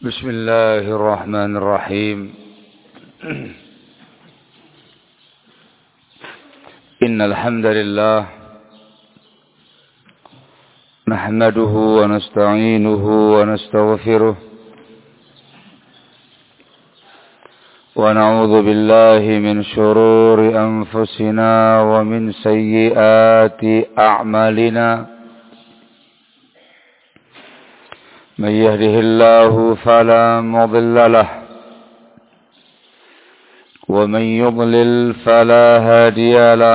بسم الله الرحمن الرحيم إن الحمد لله نحمده ونستعينه ونستغفره ونعوذ بالله من شرور أنفسنا ومن سيئات أعمالنا من يهده الله فلا مضل له ومن يضلل فلا هادي له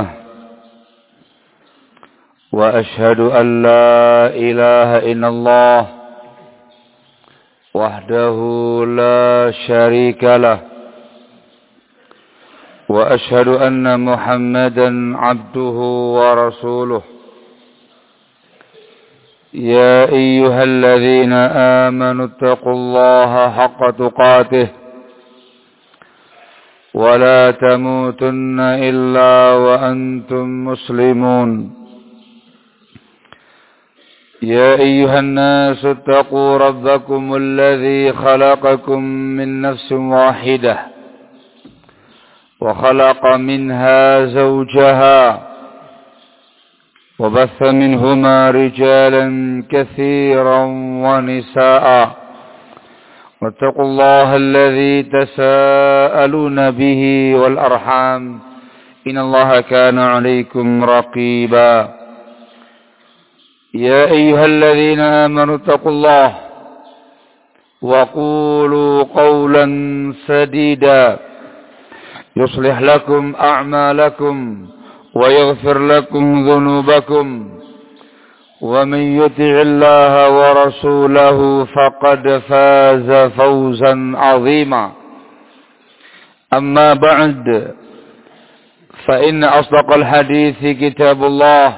وأشهد أن لا إله إلا الله وحده لا شريك له وأشهد أن محمدا عبده ورسوله يا أيها الذين آمنوا اتقوا الله حق تقاته ولا تموتن إلا وأنتم مسلمون يا أيها الناس اتقوا ربكم الذي خلقكم من نفس واحدة وخلق منها زوجها وبث منهما رجالا كثيرا ونساء واتقوا الله الذي تساءلون به والأرحام إن الله كان عليكم رقيبا يا أيها الذين آمنوا اتقوا الله وقولوا قولا سديدا يصلح لكم أعمالكم ويغفر لكم ذنوبكم ومن يطع الله ورسوله فقد فاز فوزا عظيما أما بعد فإن أصدق الحديث كتاب الله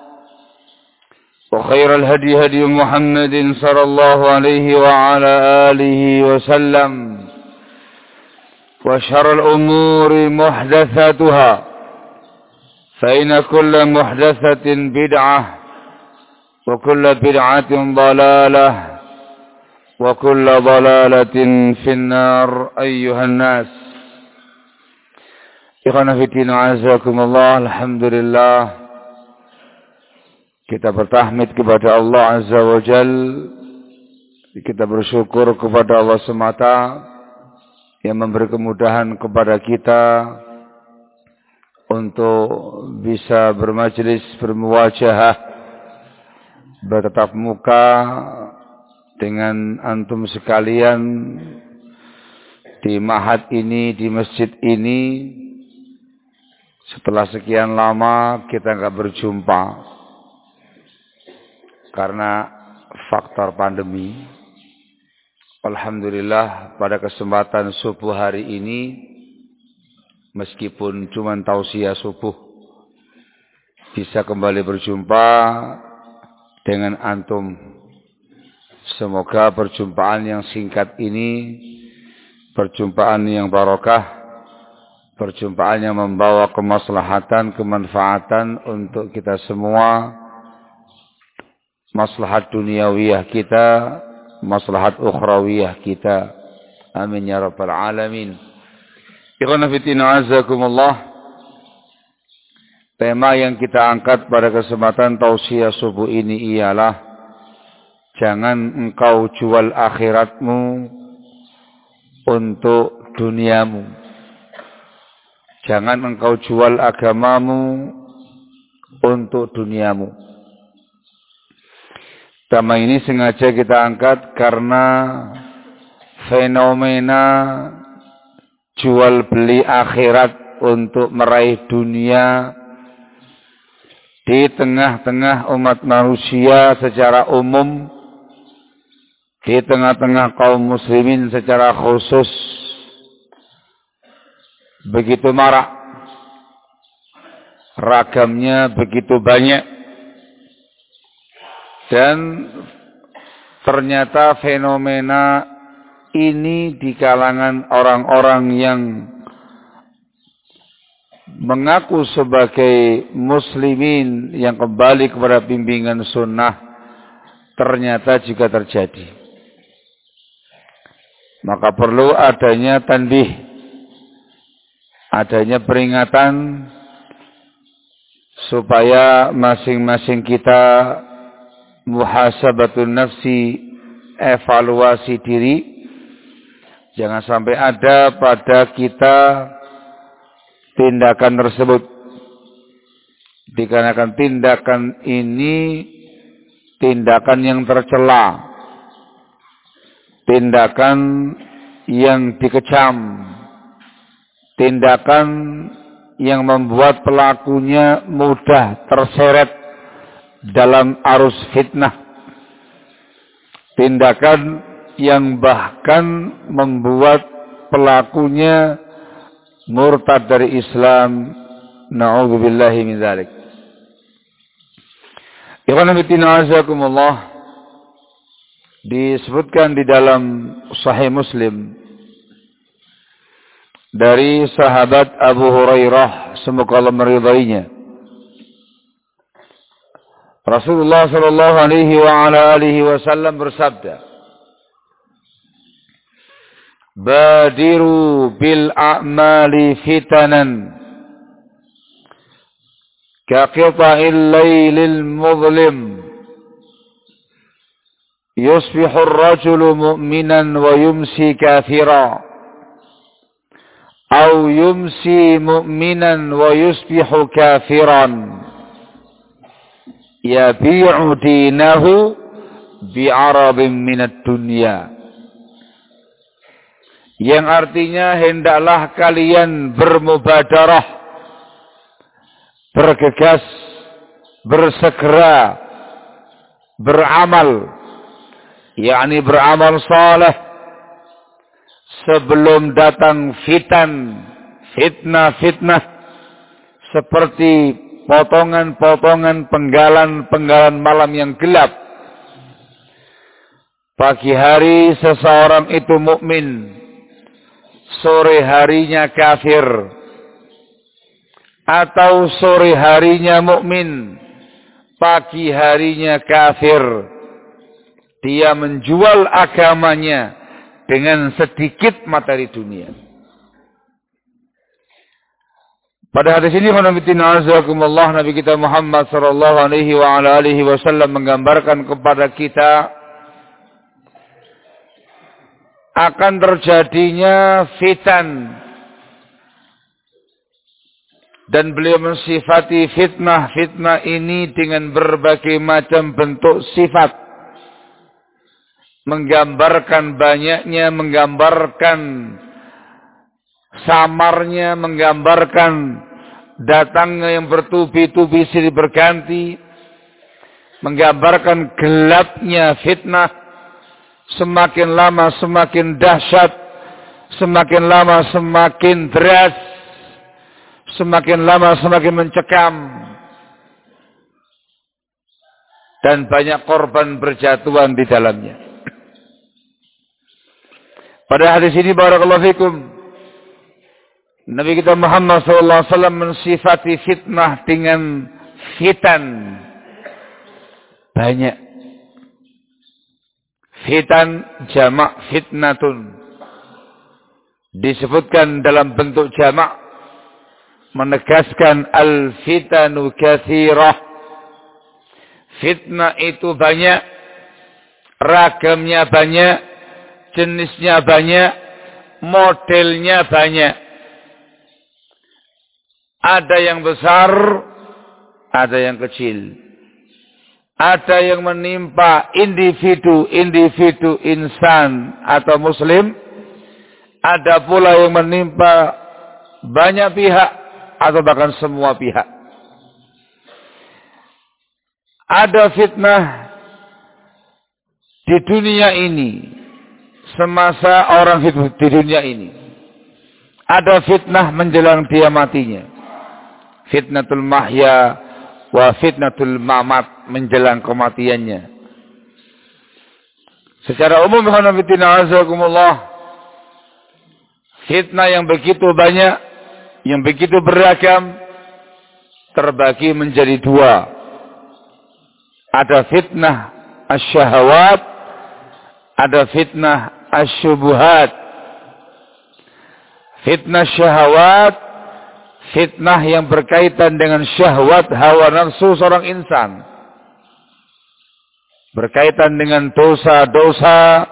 وخير الهدي هدي محمد صلى الله عليه وعلى آله وسلم وشر الأمور محدثاتها فإن كل محدثة بدعة وكل بدعة ضلالة وكل ضلالة في النار أيها الناس إخوانا في الدين عزكم الله. Alhamdulillah, kita bertahmid kepada Allah Azza wa Jal. Kita bersyukur kepada Allah semata yang memberi kemudahan kepada kita untuk bisa bermajlis, bermuwajahah, bertatap muka dengan antum sekalian di ma'had ini, di masjid ini. Setelah sekian lama kita enggak berjumpa karena faktor pandemi. Alhamdulillah, pada kesempatan subuh hari ini, meskipun cuma tausiah subuh, bisa kembali berjumpa dengan antum. Semoga perjumpaan yang singkat ini, perjumpaan yang barokah, perjumpaan yang membawa kemaslahatan, kemanfaatan untuk kita semua, maslahat duniawiyah kita, maslahat ukhrawiyah kita. Amin ya rabbal alamin. Ikhwan fillah azakumullah. Tema yang kita angkat pada kesempatan tausiah subuh ini ialah jangan engkau jual akhiratmu untuk duniamu. Jangan engkau jual agamamu untuk duniamu. Tema ini sengaja kita angkat karena fenomena jual beli akhirat untuk meraih dunia di tengah-tengah umat manusia secara umum, di tengah-tengah kaum muslimin secara khusus, begitu marak, ragamnya begitu banyak, dan ternyata fenomena ini di kalangan orang-orang yang mengaku sebagai muslimin yang kembali kepada bimbingan sunnah ternyata juga terjadi. maka perlu adanya tanbih, adanya peringatan supaya masing-masing kita muhasabatun nafsi, evaluasi diri. Jangan sampai ada pada kita tindakan tersebut, dikarenakan tindakan ini tindakan yang tercela, tindakan yang dikecam, tindakan yang membuat pelakunya mudah terseret dalam arus fitnah, tindakan yang bahkan membuat pelakunya murtad dari Islam. Na'udzubillahi min dzalik. Ikhwan fillah azakumullah, disebutkan di dalam Sahih Muslim dari sahabat Abu Hurairah, semoga Allah meridainya, Rasulullah sallallahu alaihi wa ala alihi wasallam bersabda, "Badiru bil a'mali fitanan kaqita'il laylil muzlim, yusbihu ar-rajulu mu'minan wa yumsi kafira, aw yumsi mu'minan wa yusbihu kafiran, yabi'u dinahu bi'arabin minad dunya." Yang artinya, hendaklah kalian bermubadarah, bergegas, bersegera, beramal, yakni beramal saleh, sebelum datang fitnah-fitnah seperti potongan-potongan penggalan-penggalan malam yang gelap. Pagi hari seseorang itu mukmin, sore harinya kafir, atau sore harinya mukmin, pagi harinya kafir. Dia menjual agamanya dengan sedikit materi dunia. Pada hadis ini, Nabi kita Muhammad sallallahu alaihi wa ala alihi wasallam menggambarkan kepada kita akan terjadinya fitan, dan beliau mensifati fitnah ini dengan berbagai macam bentuk sifat, menggambarkan banyaknya, menggambarkan samarnya, menggambarkan datangnya yang bertubi-tubi silih berganti, menggambarkan gelapnya fitnah. Semakin lama semakin dahsyat, semakin lama semakin deras, semakin lama semakin mencekam, dan banyak korban berjatuhan di dalamnya. Pada hadis ini, barakallahu fikum, Nabi kita Muhammad SAW mensifati fitnah dengan fitan. Banyak. Fitan jamak fitnatun. Disebutkan dalam bentuk jamak, menegaskan al-fitanu katsirah. Fitnah itu banyak, ragamnya banyak, jenisnya banyak, modelnya banyak. Ada yang besar, ada yang kecil. Ada yang menimpa individu insan atau muslim. Ada pula yang menimpa banyak pihak atau bahkan semua pihak. Ada fitnah di dunia ini, semasa orang hidup di dunia ini. Ada fitnah menjelang dia matinya. Fitnatul mahya wa fitnatul mamat, menjelang kematiannya. Secara umum, fitnah yang begitu banyak, yang begitu beragam, terbagi menjadi dua. Ada fitnah asyahawat, ada fitnah asyubuhat. Fitnah syahwat, fitnah yang berkaitan dengan syahwat hawa nafsu seorang insan. Berkaitan dengan dosa-dosa,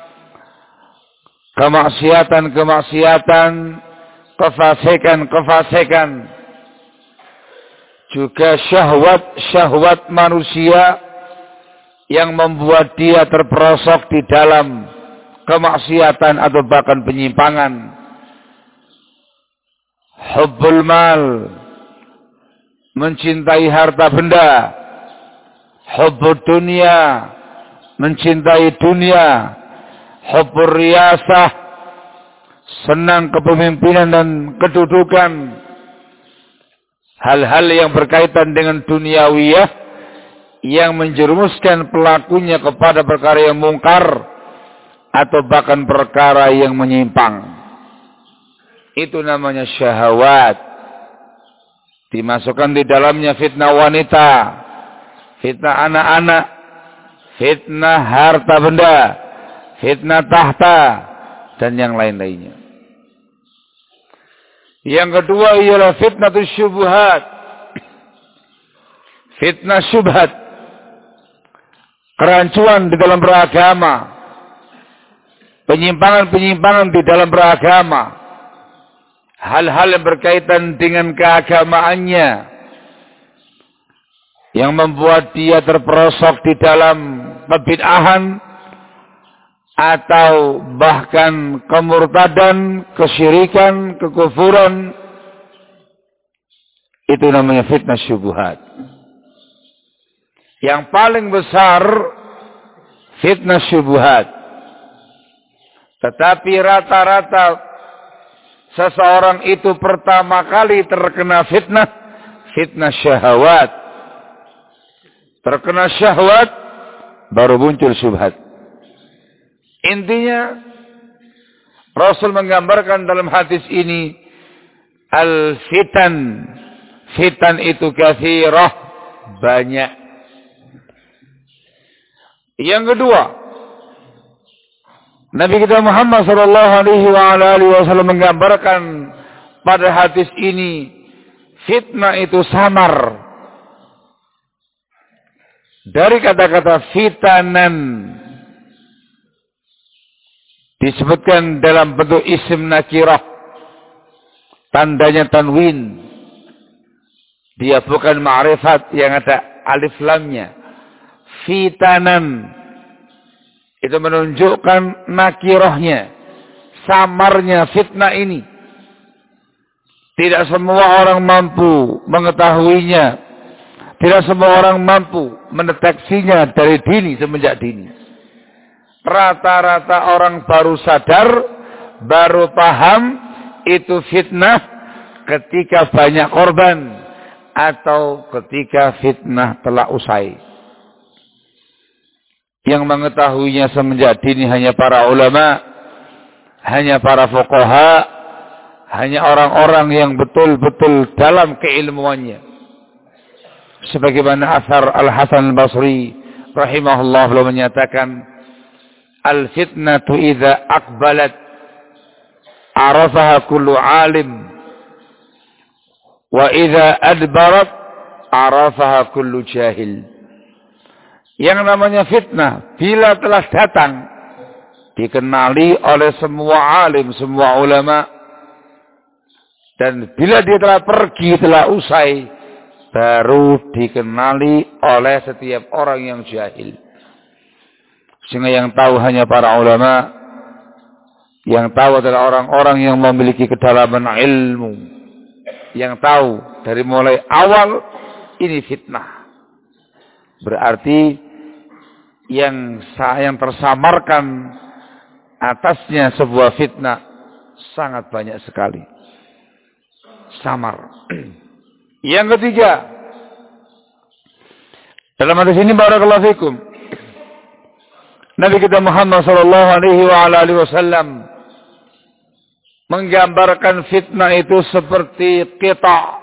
kemaksiatan-kemaksiatan, kefasikan-kefasikan. Juga syahwat-syahwat manusia yang membuat dia terperosok di dalam kemaksiatan atau bahkan penyimpangan. Hubbul mal, mencintai harta benda. Hubbud dunia, mencintai dunia. Hubbur riyasah, senang kepemimpinan dan kedudukan. Hal-hal yang berkaitan dengan duniawiyah yang menjerumuskan pelakunya kepada perkara yang mungkar atau bahkan perkara yang menyimpang. Itu namanya syahwat. Dimasukkan di dalamnya fitnah wanita, fitnah anak-anak, fitnah harta benda, fitnah tahta, dan yang lain-lainnya. Yang kedua ialah fitnah syubhat. Fitnah syubhat, kerancuan di dalam beragama, penyimpangan-penyimpangan di dalam beragama. Hal-hal yang berkaitan dengan keagamaannya yang membuat dia terperosok di dalam kebid'ahan atau bahkan kemurtadan, kesyirikan, kekufuran. Itu namanya fitnah syubhat. Yang paling besar fitnah syubhat. Tetapi rata-rata seseorang itu pertama kali terkena fitnah syahwat. Terkena syahwat, baru muncul syubhat. Intinya, Rasul menggambarkan dalam hadis ini, al-fitan. Fitan itu katsirah, banyak. Yang kedua, Nabi kita Muhammad sallallahu alaihi wasallam menggambarkan pada hadis ini, fitnah itu samar. Dari kata-kata fitanan disebutkan dalam bentuk isim nakirah, tandanya tanwin. Dia bukan ma'rifat yang ada alif lamnya. Fitanan itu menunjukkan nakirahnya, samarnya fitnah ini. Tidak semua orang mampu mengetahuinya. Tidak semua orang mampu mendeteksinya dari dini, semenjak dini. Rata-rata orang baru sadar, baru paham itu fitnah ketika banyak korban atau ketika fitnah telah usai. Yang mengetahuinya semenjak dini hanya para ulama, hanya para fuqaha, hanya orang-orang yang betul-betul dalam keilmuannya. Sebagaimana asar Al-Hasan Al-Basri rahimahullah beliau menyatakan, al-fitnatu idza aqbalat arafaha kullu alim wa idza adbarat arafaha kullu jahil. Yang namanya fitnah bila telah datang dikenali oleh semua alim, semua ulama, dan bila dia telah pergi, telah usai, baru dikenali oleh setiap orang yang jahil. Sehingga yang tahu hanya para ulama, yang tahu adalah orang-orang yang memiliki kedalaman ilmu, yang tahu dari mulai awal ini fitnah. Berarti yang tersamarkan atasnya sebuah fitnah sangat banyak sekali. Samar. Yang ketiga, dalam hadis ini barakallahu fikum, Nabi kita Muhammad sallallahu alaihi wasallam menggambarkan fitnah itu seperti qita'.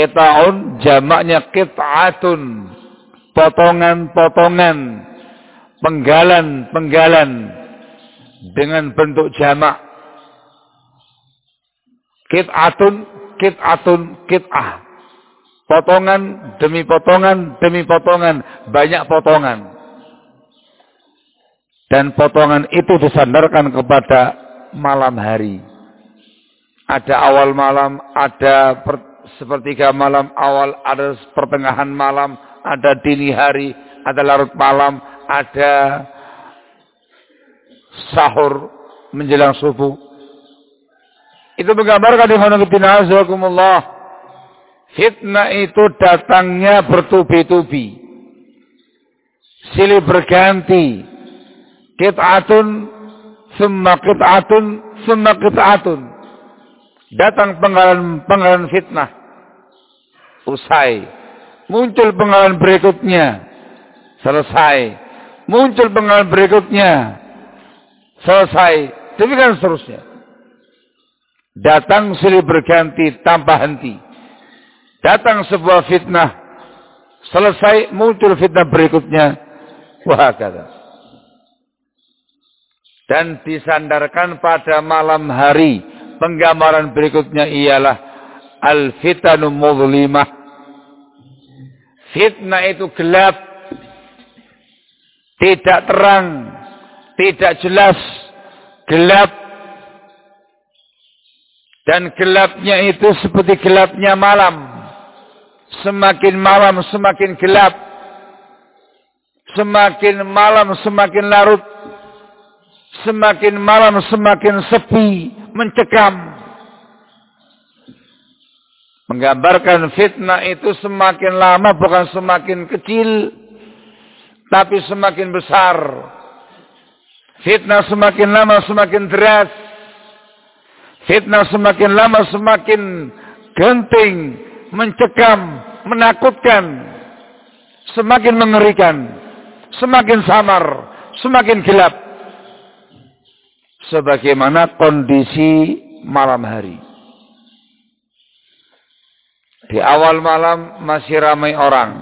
Qita'un jamaknya qit'atun, potongan-potongan. penggalan dengan bentuk jamak. Qit'atun, qit'ah. Potongan demi potongan demi potongan, banyak potongan. Dan potongan itu disandarkan kepada malam hari. Ada awal malam, ada sepertiga malam awal, ada pertengahan malam, ada dini hari, ada larut malam, ada sahur menjelang subuh. Itu menggambarkan fitnah itu datangnya bertubi-tubi, silih berganti. Qit'atun, summa qit'atun, summa qit'atun. Datang penggalan fitnah, usai. Muncul penggalan berikutnya, selesai. Muncul penggalan berikutnya, selesai. Demikian seterusnya. Datang silih berganti tanpa henti. Datang sebuah fitnah, selesai, muncul fitnah berikutnya. Wahakata. Dan disandarkan pada malam hari. Penggambaran berikutnya ialah al-fitanu mudhlimah. Fitnah itu gelap, tidak terang, tidak jelas, gelap. Dan gelapnya itu seperti gelapnya malam. Semakin malam semakin gelap. Semakin malam semakin larut. Semakin malam semakin sepi, mencekam. Menggambarkan fitnah itu semakin lama bukan semakin kecil, tapi semakin besar. Fitnah semakin lama semakin deras. Fitnah semakin lama semakin genting, mencekam, menakutkan. Semakin mengerikan, semakin samar, semakin gelap. Sebagaimana kondisi malam hari. Di awal malam masih ramai orang.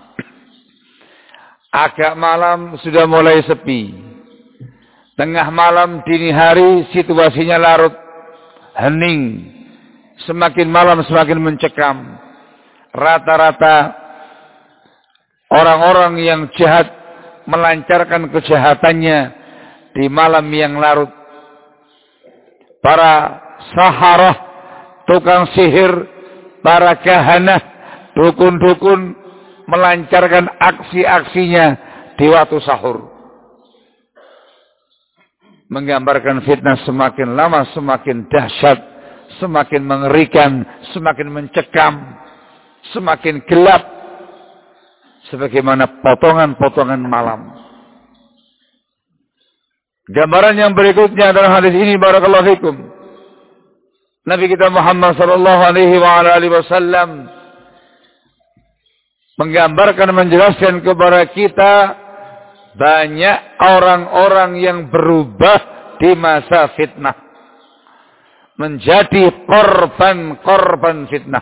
Agak malam sudah mulai sepi. Tengah malam, dini hari, situasinya larut, hening. Semakin malam semakin mencekam. Rata-rata orang-orang yang jahat melancarkan kejahatannya di malam yang larut. Para saharah, tukang sihir, para kahanah, dukun-dukun melancarkan aksi-aksinya di waktu sahur. Menggambarkan fitnah semakin lama semakin dahsyat, semakin mengerikan, semakin mencekam, semakin gelap. Sebagaimana potongan-potongan malam. Gambaran yang berikutnya adalah hadis ini, barakallahu fikum. Nabi kita Muhammad sallallahu alaihi wasallam menggambarkan, menjelaskan kepada kita banyak orang-orang yang berubah di masa fitnah. Menjadi korban fitnah.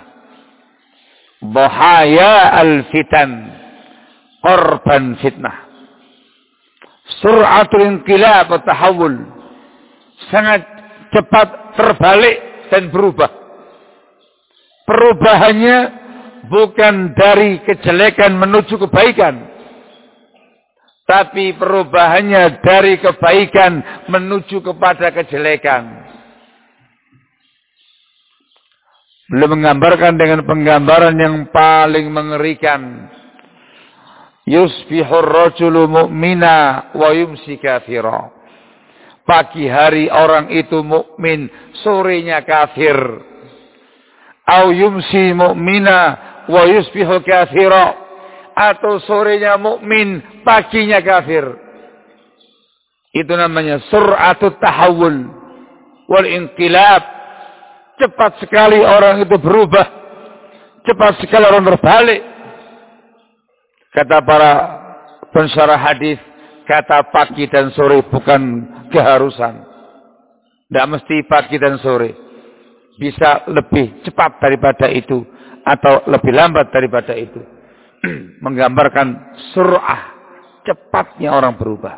Bahaya al-fitan. Korban fitnah. Sur'atul inqilab wa tahawul. Sangat cepat terbalik dan berubah. Perubahannya bukan dari kejelekan menuju kebaikan, tapi perubahannya dari kebaikan menuju kepada kejelekan. Beliau menggambarkan dengan penggambaran yang paling mengerikan. Yusbihur rajulu mu'mina wa yumsi kafira. Pagi hari orang itu mukmin, sorenya kafir. Au yumsi mu'mina wa yusbihu kafira. Atau sorenya mukmin, paginya kafir. Itu namanya sur'atut tahawul wal inqilab. Cepat sekali orang itu berubah. Cepat sekali orang berbalik. Kata para pensyarah hadis, kata pagi dan sore bukan keharusan. Tidak mesti pagi dan sore. Bisa lebih cepat daripada itu. Atau lebih lambat daripada itu. Menggambarkan sur'ah cepatnya orang berubah.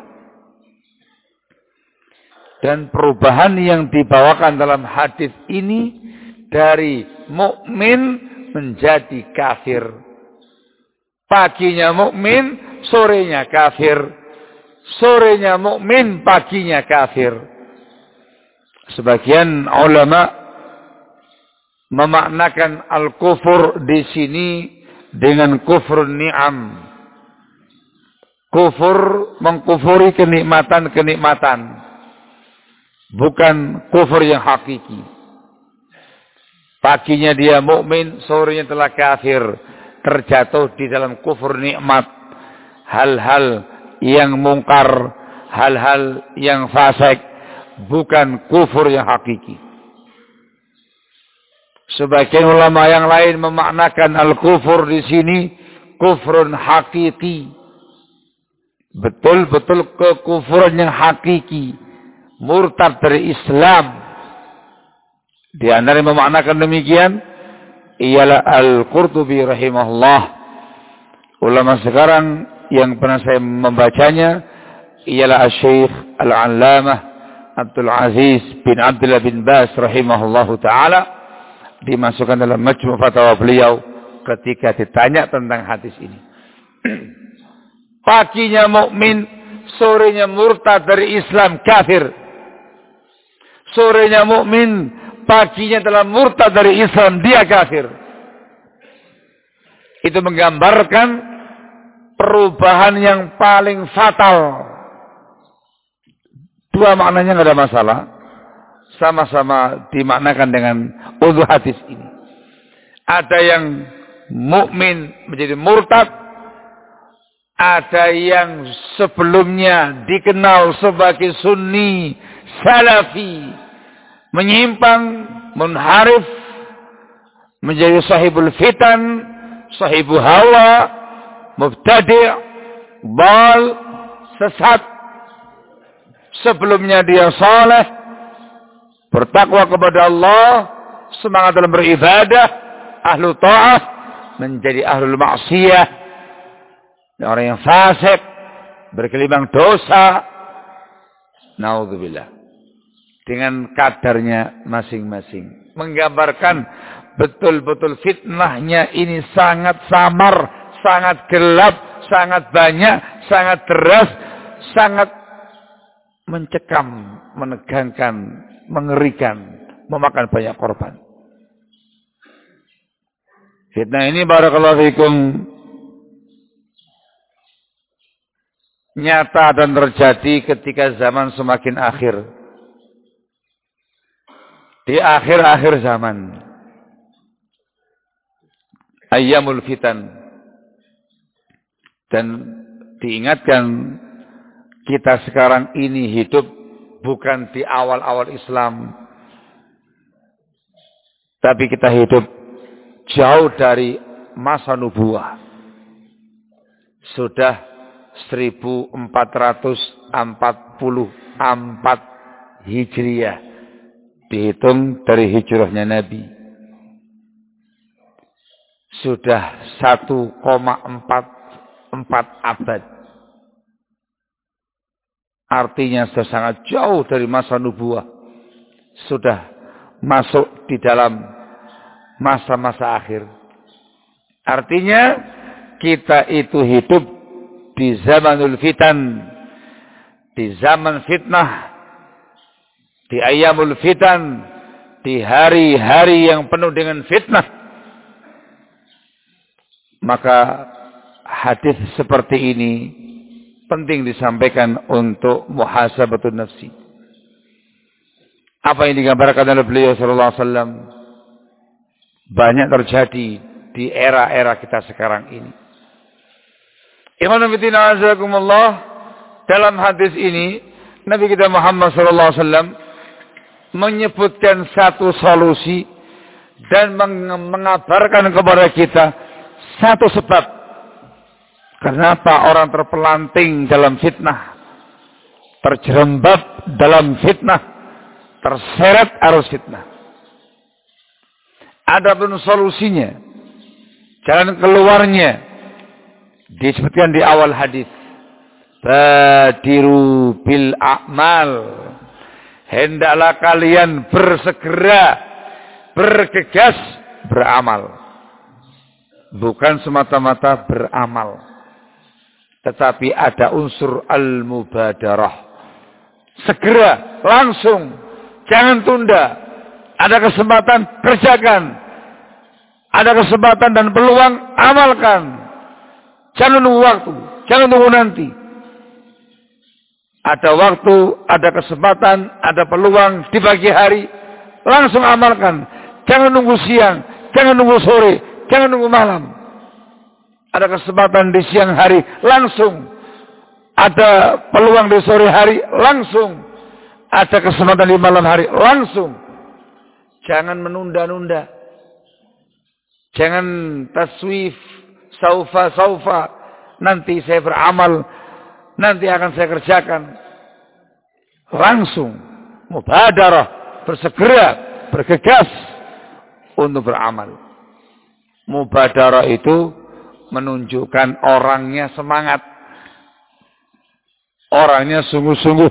Dan perubahan yang dibawakan dalam hadis ini dari mukmin menjadi kafir. Paginya mukmin, sorenya kafir. Sorenya mukmin, paginya kafir. Sebagian ulama memaknakan al-kufur di sini dengan kufur ni'am. Kufur mengkufuri kenikmatan-kenikmatan. Bukan kufur yang hakiki. Paginya dia mukmin, sorenya telah kafir, terjatuh di dalam kufur nikmat. Hal-hal yang mungkar, hal-hal yang fasik, bukan kufur yang hakiki. Sebagian ulama yang lain memaknakan al-kufur di sini kufrun hakiki. Betul-betul kekufuran yang hakiki. Murtad dari Islam. Di antara yang memaknakan demikian ialah Al-Qurtubi rahimahullah. Ulama sekarang yang pernah saya membacanya ialah Syekh Al-Allamah Abdul Aziz bin Abdullah bin Baz rahimahullahu taala, dimasukkan dalam majmu' fatwa beliau ketika ditanya tentang hadis ini. Paginya mukmin, sorenya murtad dari Islam, kafir. Sorenya mukmin, paginya telah murtad dari Islam, dia kafir. Itu menggambarkan perubahan yang paling fatal. Dua maknanya nggak ada masalah. Sama-sama dimaknakan dengan udzur hadis ini. Ada yang mukmin menjadi murtad. Ada yang sebelumnya dikenal sebagai sunni, salafi, menyimpang, munharif, menjadi sahibul fitan, sahibu hawa, mubtadi', bal, sesat. Sebelumnya dia saleh, bertakwa kepada Allah, semangat dalam beribadah, ahlu ta'ah, menjadi ahlul maksiyah, orang yang fasik, berkelimang dosa. Naudzubillah. Dengan kadarnya masing-masing. Menggambarkan betul-betul fitnahnya ini sangat samar, sangat gelap, sangat banyak, sangat deras, sangat mencekam, menegangkan, mengerikan, memakan banyak korban. Fitnah ini barakallahu fikum nyata dan terjadi ketika zaman semakin akhir. Di akhir-akhir zaman. Ayyamul fitan. Dan diingatkan kita sekarang ini hidup bukan di awal-awal Islam. Tapi kita hidup jauh dari masa nubuah. Sudah 1444 Hijriah. Dihitung dari hijrahnya Nabi. Sudah 1,44 abad. Artinya sudah sangat jauh dari masa nubuah. Sudah masuk di dalam masa-masa akhir. Artinya kita itu hidup di zamanul fitan. Di zaman fitnah. Di ayyamul fitan. Di hari-hari yang penuh dengan fitnah. Maka hadis seperti ini penting disampaikan untuk muhasabatun nafsi. Apa yang digambarkan oleh beliau sallallahu alaihi wasallam banyak terjadi di era-era kita sekarang ini. Ikhwan fillah azakumullah, dalam hadis ini Nabi kita Muhammad sallallahu alaihi wasallam menyebutkan satu solusi dan mengabarkan kepada kita satu sebab kenapa orang terpelanting dalam fitnah, terjerembab dalam fitnah, terseret arus fitnah. Adapun solusinya, jalan keluarnya disebutkan di awal hadis. badiru bil a'mal. Hendaklah kalian bersegera, bergegas beramal. Bukan semata-mata beramal, tetapi ada unsur al-mubadarah. Segera, langsung, jangan tunda. Ada kesempatan, kerjakan. Ada kesempatan dan peluang, amalkan. Jangan nunggu waktu, jangan tunggu nanti. Ada waktu, ada kesempatan, ada peluang di pagi hari, langsung amalkan. Jangan nunggu siang, jangan nunggu sore, jangan nunggu malam. Ada kesempatan di siang hari, langsung. Ada peluang di sore hari, langsung. Ada kesempatan di malam hari, langsung. Jangan menunda-nunda. Jangan taswif, saufa. Nanti saya beramal, nanti akan saya kerjakan. Langsung. Mubadarah, bersegera, bergegas untuk beramal. Mubadarah itu menunjukkan orangnya semangat. Orangnya sungguh-sungguh.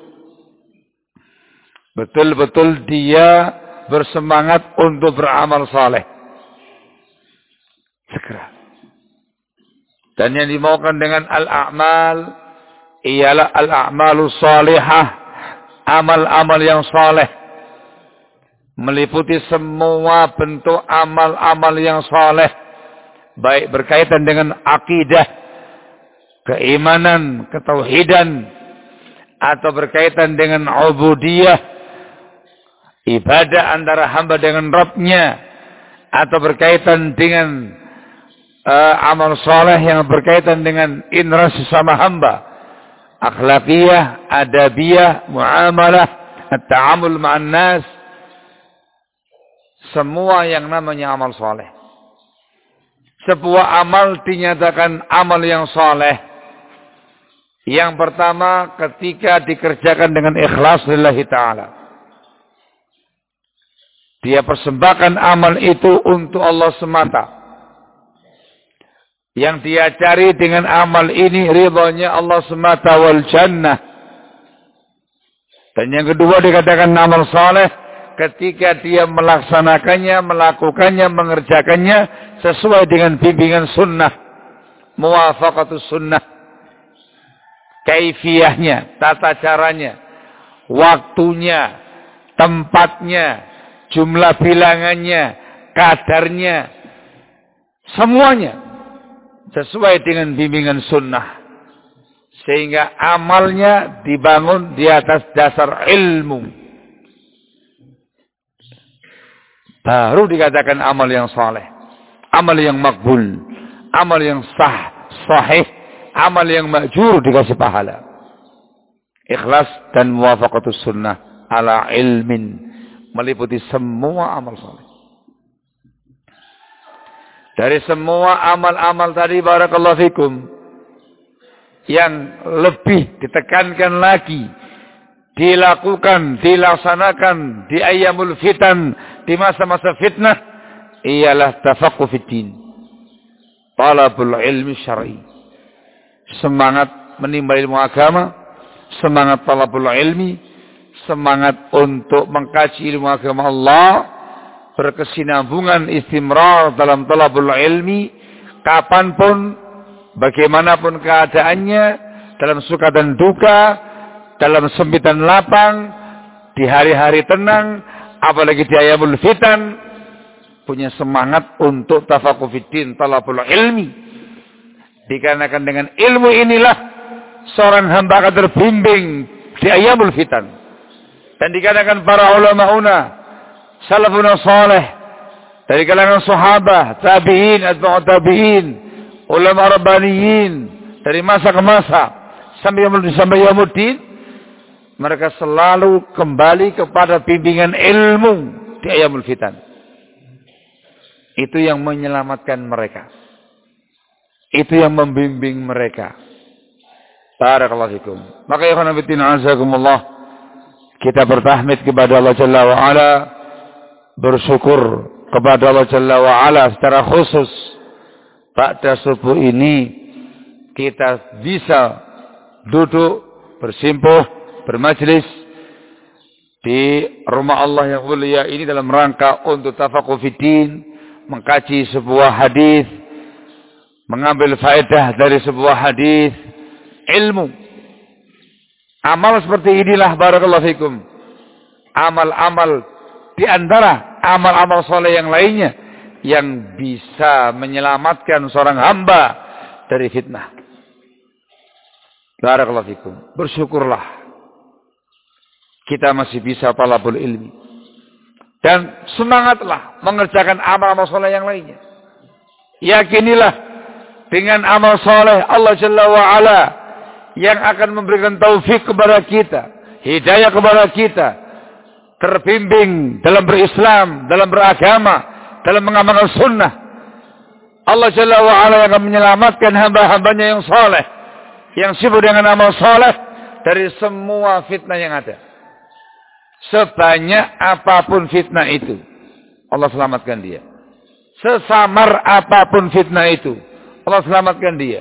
Betul-betul dia bersemangat untuk beramal saleh. Segera. Dan yang dimaukan dengan al-a'mal ialah al-a'malus salihah. Amal-amal yang saleh. Meliputi semua bentuk amal-amal yang saleh. Baik berkaitan dengan akidah, keimanan, ketauhidan, atau berkaitan dengan ubudiyah, ibadah antara hamba dengan Rabb-nya, atau berkaitan dengan amal soleh yang berkaitan dengan interaksi sama hamba, akhlakiyah, adabiyah, muamalah, at-ta'amul ma'an nas, semua yang namanya amal soleh. Sebuah amal dinyatakan amal yang soleh. Yang pertama ketika dikerjakan dengan ikhlas lillahi ta'ala. Dia persembahkan amal itu untuk Allah semata. Yang dia cari dengan amal ini ridhonya Allah semata wal jannah. Dan yang kedua dikatakan amal soleh ketika dia melaksanakannya, melakukannya, mengerjakannya sesuai dengan bimbingan sunnah. Muwafaqatus sunnah. Kaifiyahnya, tata caranya, waktunya, tempatnya, jumlah bilangannya, kadarnya, semuanya sesuai dengan bimbingan sunnah. Sehingga amalnya dibangun di atas dasar ilmu. Baru dikatakan amal yang saleh, amal yang makbul, amal yang sahih, amal yang ma'jur dikasih pahala. Ikhlas dan muwafaqatus sunnah ala ilmin, meliputi semua amal saleh. Dari semua amal-amal tadi barakallahu fikum, yang lebih ditekankan lagi, dilakukan, dilaksanakan di ayyamul fitan, di masa-masa fitnah, ialah tafaqquh fid din, talabul ilmi syar'i. Semangat menimba ilmu agama, semangat talabul ilmi, semangat untuk mengkaji ilmu agama Allah, berkesinambungan istimrar dalam talabul ilmi, kapanpun, bagaimanapun keadaannya, dalam suka dan duka, dalam sempit dan lapang, di hari-hari tenang, apalagi di ayyamul fitan, punya semangat untuk tafaqquh fiddin, talabul ilmi. Dikarenakan dengan ilmu inilah seorang hamba akan terbimbing di ayyamul fitan. Dan dikarenakan para ulama'una, salafuna salih, dari kalangan sahabat, tabi'in, atba'ut tabi'in, ulama rabbaniyin, dari masa ke masa sampai yaumuddin, mereka selalu kembali kepada bimbingan ilmu di ayyamul fitan. Itu yang menyelamatkan mereka. Itu yang membimbing mereka. Barakallahu fikum. Maka ya khana fitina azakumullah, kita bertahmid kepada Allah Jalla wa Ala, bersyukur kepada Allah Jalla wa Ala secara khusus pada subuh ini kita bisa duduk, bersimpuh, bermajlis di rumah Allah yang mulia ini dalam rangka untuk tafaqquh fiddin, mengkaji sebuah hadis, mengambil faedah dari sebuah hadis, ilmu. Amal seperti inilah barakallahu fikum. Amal-amal di antara amal-amal soleh yang lainnya yang bisa menyelamatkan seorang hamba dari fitnah. Barakallahu fikum. Bersyukurlah kita masih bisa talabul ilmi. Dan semangatlah mengerjakan amal-amal soleh yang lainnya. Yakinilah dengan amal soleh Allah Jalla wa'ala yang akan memberikan taufik kepada kita, hidayah kepada kita, terbimbing dalam berislam, dalam beragama, dalam mengamalkan sunnah. Allah Jalla wa'ala yang akan menyelamatkan hamba-hambanya yang soleh, yang sibuk dengan amal soleh dari semua fitnah yang ada. Sebanyak apapun fitnah itu, Allah selamatkan dia. Sesamar apapun fitnah itu, Allah selamatkan dia.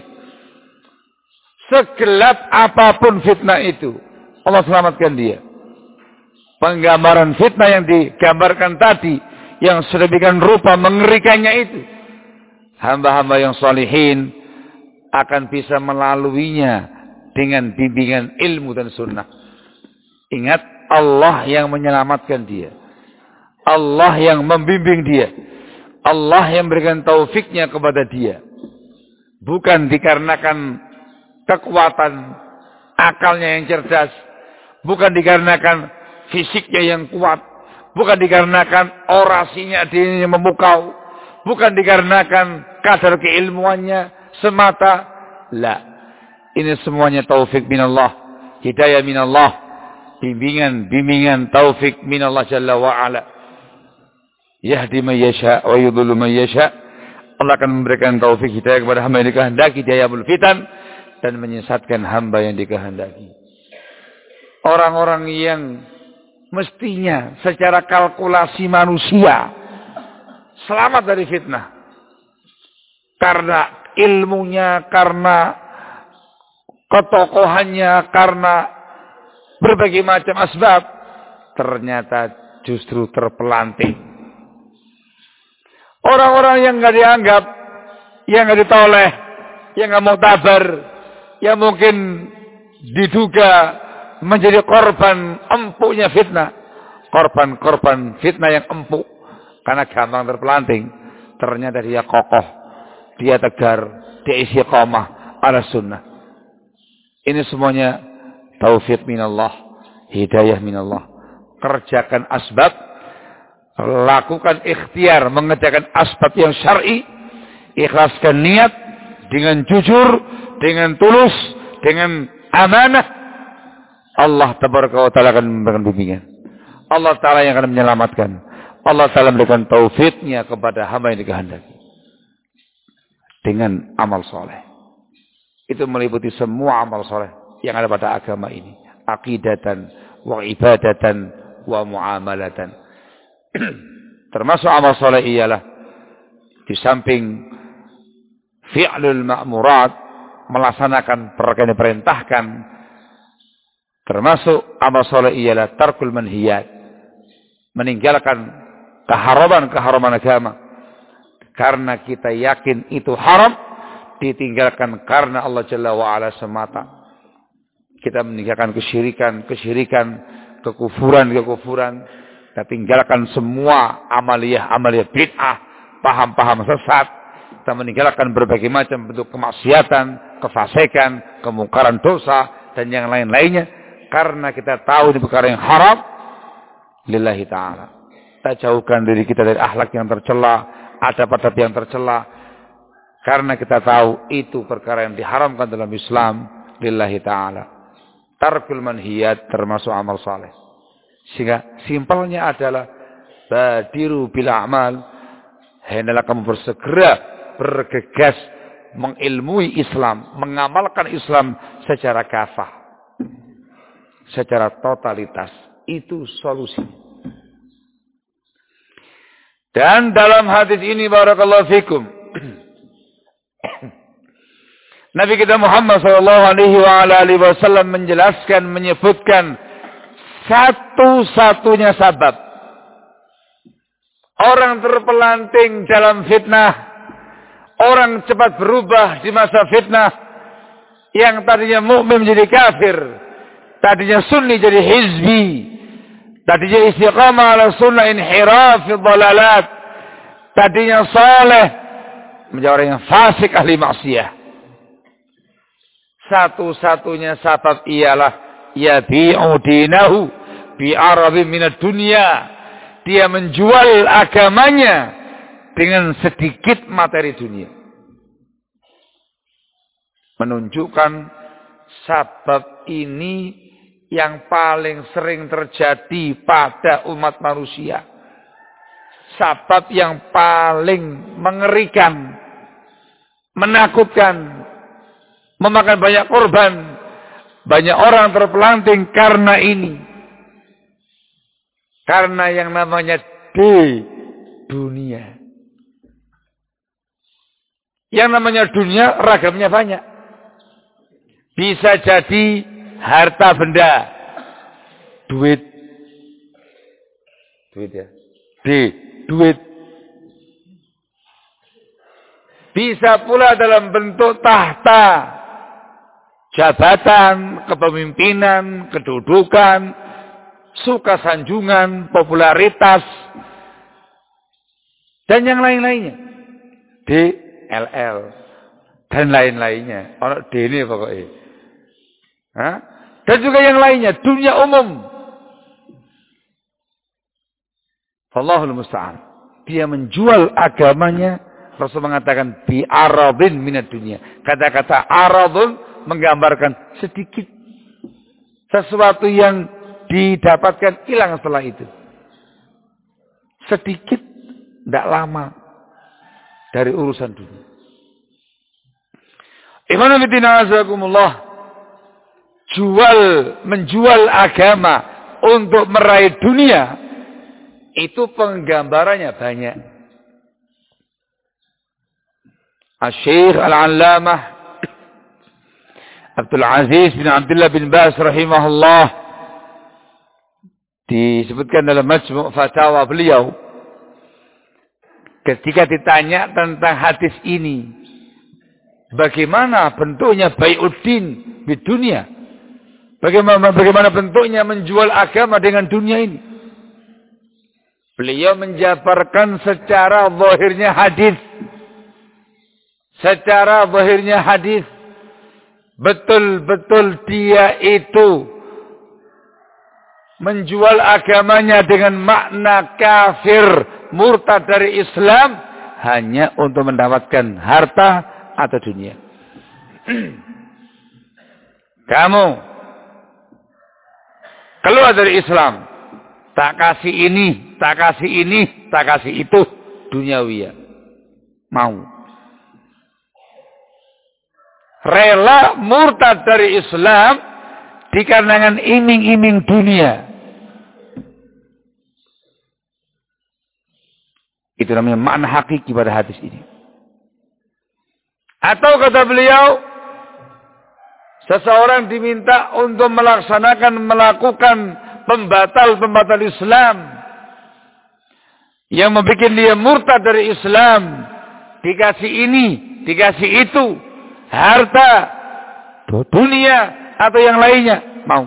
Segelap apapun fitnah itu, Allah selamatkan dia. Penggambaran fitnah yang digambarkan tadi, yang sedemikian rupa mengerikannya itu, hamba-hamba yang salihin akan bisa melaluinya dengan bimbingan ilmu dan sunnah. Ingat, Allah yang menyelamatkan dia. Allah yang membimbing dia. Allah yang memberikan taufiknya kepada dia. Bukan dikarenakan kekuatan akalnya yang cerdas, bukan dikarenakan fisiknya yang kuat, bukan dikarenakan orasinya dia yang memukau, bukan dikarenakan kadar keilmuannya semata. La, ini semuanya taufik minallah, hidayah minallah, bimbingan taufik minallah Jalla wa'ala. Yahdi man yasha wa yudhillu man yasha. Allah akan memberikan taufik hidayah kepada hamba yang dikehendaki, diyabul fitan, dan menyesatkan hamba yang dikehendaki. Orang-orang yang mestinya secara kalkulasi manusia selamat dari fitnah karena ilmunya, karena ketokohannya, karena berbagai macam asbab, ternyata justru terpelanting. Orang-orang yang nggak dianggap, yang nggak ditoleh, yang nggak mau tabar, yang mungkin diduga menjadi korban empuknya fitnah. Korban fitnah yang empuk. Karena gampang terpelanting. Ternyata dia kokoh. Dia tegar. Dia istiqamah ala sunnah. Ini semuanya taufik minallah. Hidayah minallah. Kerjakan asbab. Lakukan ikhtiar. Mengerjakan asbab yang syar'i. Ikhlaskan niat. Dengan jujur. Dengan tulus, dengan amanah, Allah tabaraka wa ta'ala akan memberikan bimbingan. Allah ta'ala yang akan menyelamatkan. Allah ta'ala memberikan taufiknya kepada hamba yang dikehendaki. Dengan amal soleh. Itu meliputi semua amal soleh yang ada pada agama ini. Aqidatan, wa ibadatan, wa muamalatan. Termasuk amal soleh ialah di samping fi'lul ma'murat, melaksanakan perkara yang diperintahkan, termasuk amal soleh ialah tarkul manhiyat, meninggalkan keharaman agama karena kita yakin itu haram, ditinggalkan karena Allah Jalla wa'ala semata. Kita meninggalkan kesyirikan, kekufuran, kita tinggalkan semua amaliyah bid'ah, paham-paham sesat. Kita meninggalkan berbagai macam bentuk kemaksiatan, kefasikan, kemungkaran dosa, dan yang lain-lainnya. Karena kita tahu ini perkara yang haram, lillahi ta'ala. Kita jauhkan diri kita dari akhlak yang tercela, adab-adab yang tercela. Karena kita tahu itu perkara yang diharamkan dalam Islam, lillahi ta'ala. Tarkul manhiyat termasuk amal saleh. Sehingga simpelnya adalah, badiru bil a'mal, hendaklah kamu bersegera, bergegas mengilmui Islam, mengamalkan Islam secara kafah, secara totalitas. Itu solusi. Dan dalam hadis ini barakallahu fikum, Nabi kita Muhammad SAW menjelaskan, menyebutkan satu-satunya sabab orang terpelanting dalam fitnah, orang cepat berubah di masa fitnah, yang tadinya mukmin menjadi kafir, tadinya sunni jadi hizbi, tadinya istiqamah ala sunnah inhiraf fi dhalalat, tadinya saleh menjadi orang yang fasik ahli maksiat. Satu-satunya sabab ialah yabi'u dinahu bi'arabin minad dunya. Dia menjual agamanya dengan sedikit materi dunia. Menunjukkan sabab ini yang paling sering terjadi pada umat manusia. Sabab yang paling mengerikan, menakutkan, memakan banyak korban, banyak orang terpelanting karena ini. Karena yang namanya dunia. Yang namanya dunia ragamnya banyak. Bisa jadi harta benda, duit ya, duit. Bisa pula dalam bentuk tahta, jabatan, kepemimpinan, kedudukan, suka sanjungan, popularitas, dan yang lain-lainnya. DLL dan lain-lainnya. Orang D ini pokoknya. Hah? Dan juga yang lainnya, dunia umum. Allahul musta'an. Dia menjual agamanya. Rasul mengatakan bi aradin minad dunia. Kata-kata aradun menggambarkan sedikit sesuatu yang didapatkan hilang setelah itu. Sedikit, tidak lama dari urusan dunia. Ikhwan fillah azakumullah, menjual agama untuk meraih dunia itu penggambarannya banyak. Asy-Syaikh Al-Allamah Abdul Aziz bin Abdullah bin Baz rahimahullah disebutkan dalam Majmu' Fatawa beliau, ketika ditanya tentang hadis ini, bagaimana bentuknya bai'uddin di dunia, bagaimana bentuknya menjual agama dengan dunia ini, beliau menjabarkan secara zahirnya hadis. Secara zahirnya hadis, betul-betul dia itu menjual agamanya dengan makna kafir, murtad dari Islam, hanya untuk mendapatkan harta atau dunia. Kamu keluar dari Islam, tak kasih ini, tak kasih ini, tak kasih itu, duniawiya. Mau. Rela murtad dari Islam dikarenakan iming-iming dunia. Itu namanya makna hakiki pada hadis ini. Atau kata beliau, seseorang diminta untuk melakukan pembatal Islam yang membuat dia murtad dari Islam, dikasih ini, dikasih itu, harta, dunia, atau yang lainnya, mau.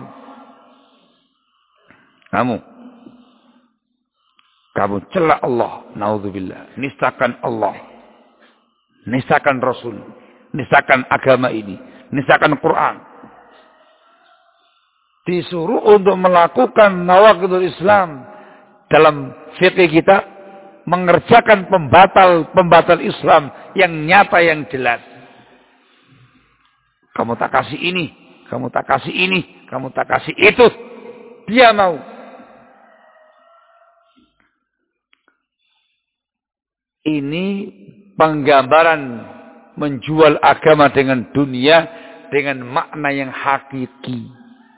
Kamu celak Allah, naudzubillah, nistakan Allah, nistakan Rasul, nistakan agama ini, nistakan Quran. Disuruh untuk melakukan nawaqidul Islam dalam fikih kita, mengerjakan pembatal Islam yang nyata, yang jelas. Kamu tak kasih ini, kamu tak kasih ini, kamu tak kasih itu. Dia mau. Ini penggambaran menjual agama dengan dunia dengan makna yang hakiki.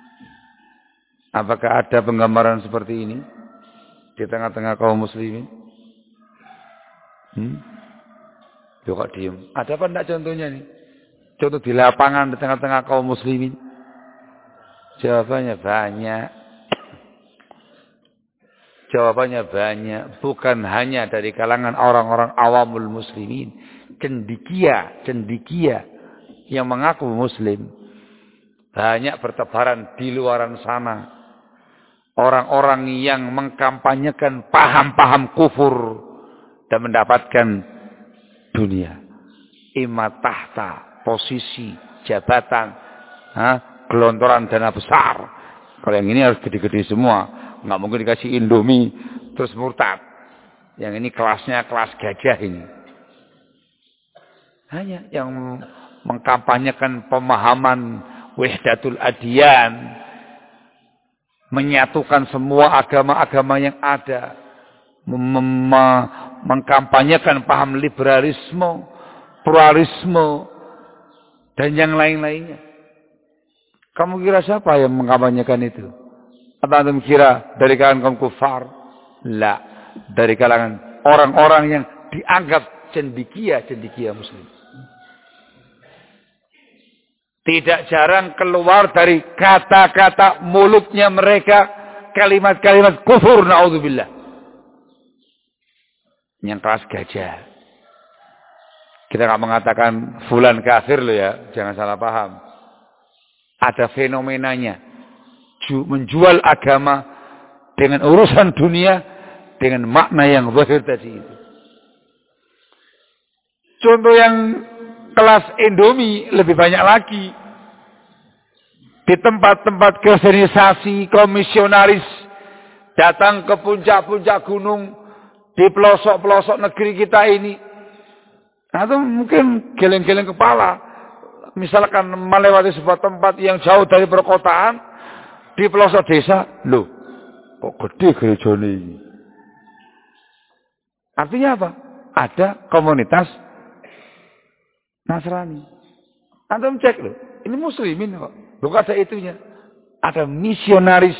Apakah ada penggambaran seperti ini di tengah-tengah kaum muslimin? Kok diem? Ada apa enggak contohnya nih? Contoh di lapangan di tengah-tengah kaum muslimin. Jawabannya banyak. Jawabannya banyak. Bukan hanya dari kalangan orang-orang awamul muslimin. Cendikia yang mengaku muslim. Banyak bertebaran di luaran sana. Orang-orang yang mengkampanyekan paham-paham kufur. Dan mendapatkan dunia. Imma tahta, posisi, jabatan. Gelontoran dana besar. Kalau yang ini harus gede-gede semua. Nggak mungkin dikasih Indomie terus murtad. Yang ini kelasnya kelas gajah ini. Hanya yang mengkampanyekan pemahaman wahdatul adyan, menyatukan semua agama-agama yang ada, mengkampanyekan paham liberalisme, pluralisme, dan yang lain-lainnya. Kamu kira siapa yang mengkampanyekan itu? Atau antum kira dari kalangan kaum kufar? La, dari kalangan orang-orang yang dianggap cendikia muslim. Tidak jarang keluar dari kata-kata mulutnya mereka kalimat-kalimat kufur, naudzubillah. Yang kelas gajah. Kita nggak mengatakan fulan kafir loh ya, jangan salah paham. Ada fenomenanya. Menjual agama dengan urusan dunia dengan makna yang zahir tadi itu. Contoh yang kelas Indomie lebih banyak lagi. Di tempat-tempat kristenisasi, komisionaris datang ke puncak-puncak gunung di pelosok-pelosok negeri kita ini. Atau mungkin geleng-geleng kepala. Misalkan melewati sebuah tempat yang jauh dari perkotaan, di pelosok desa, loh, kok gede gerejane ini? Artinya apa? Ada komunitas Nasrani. Antum cek loh, ini muslimin kok. Loh, ada itunya. Ada misionaris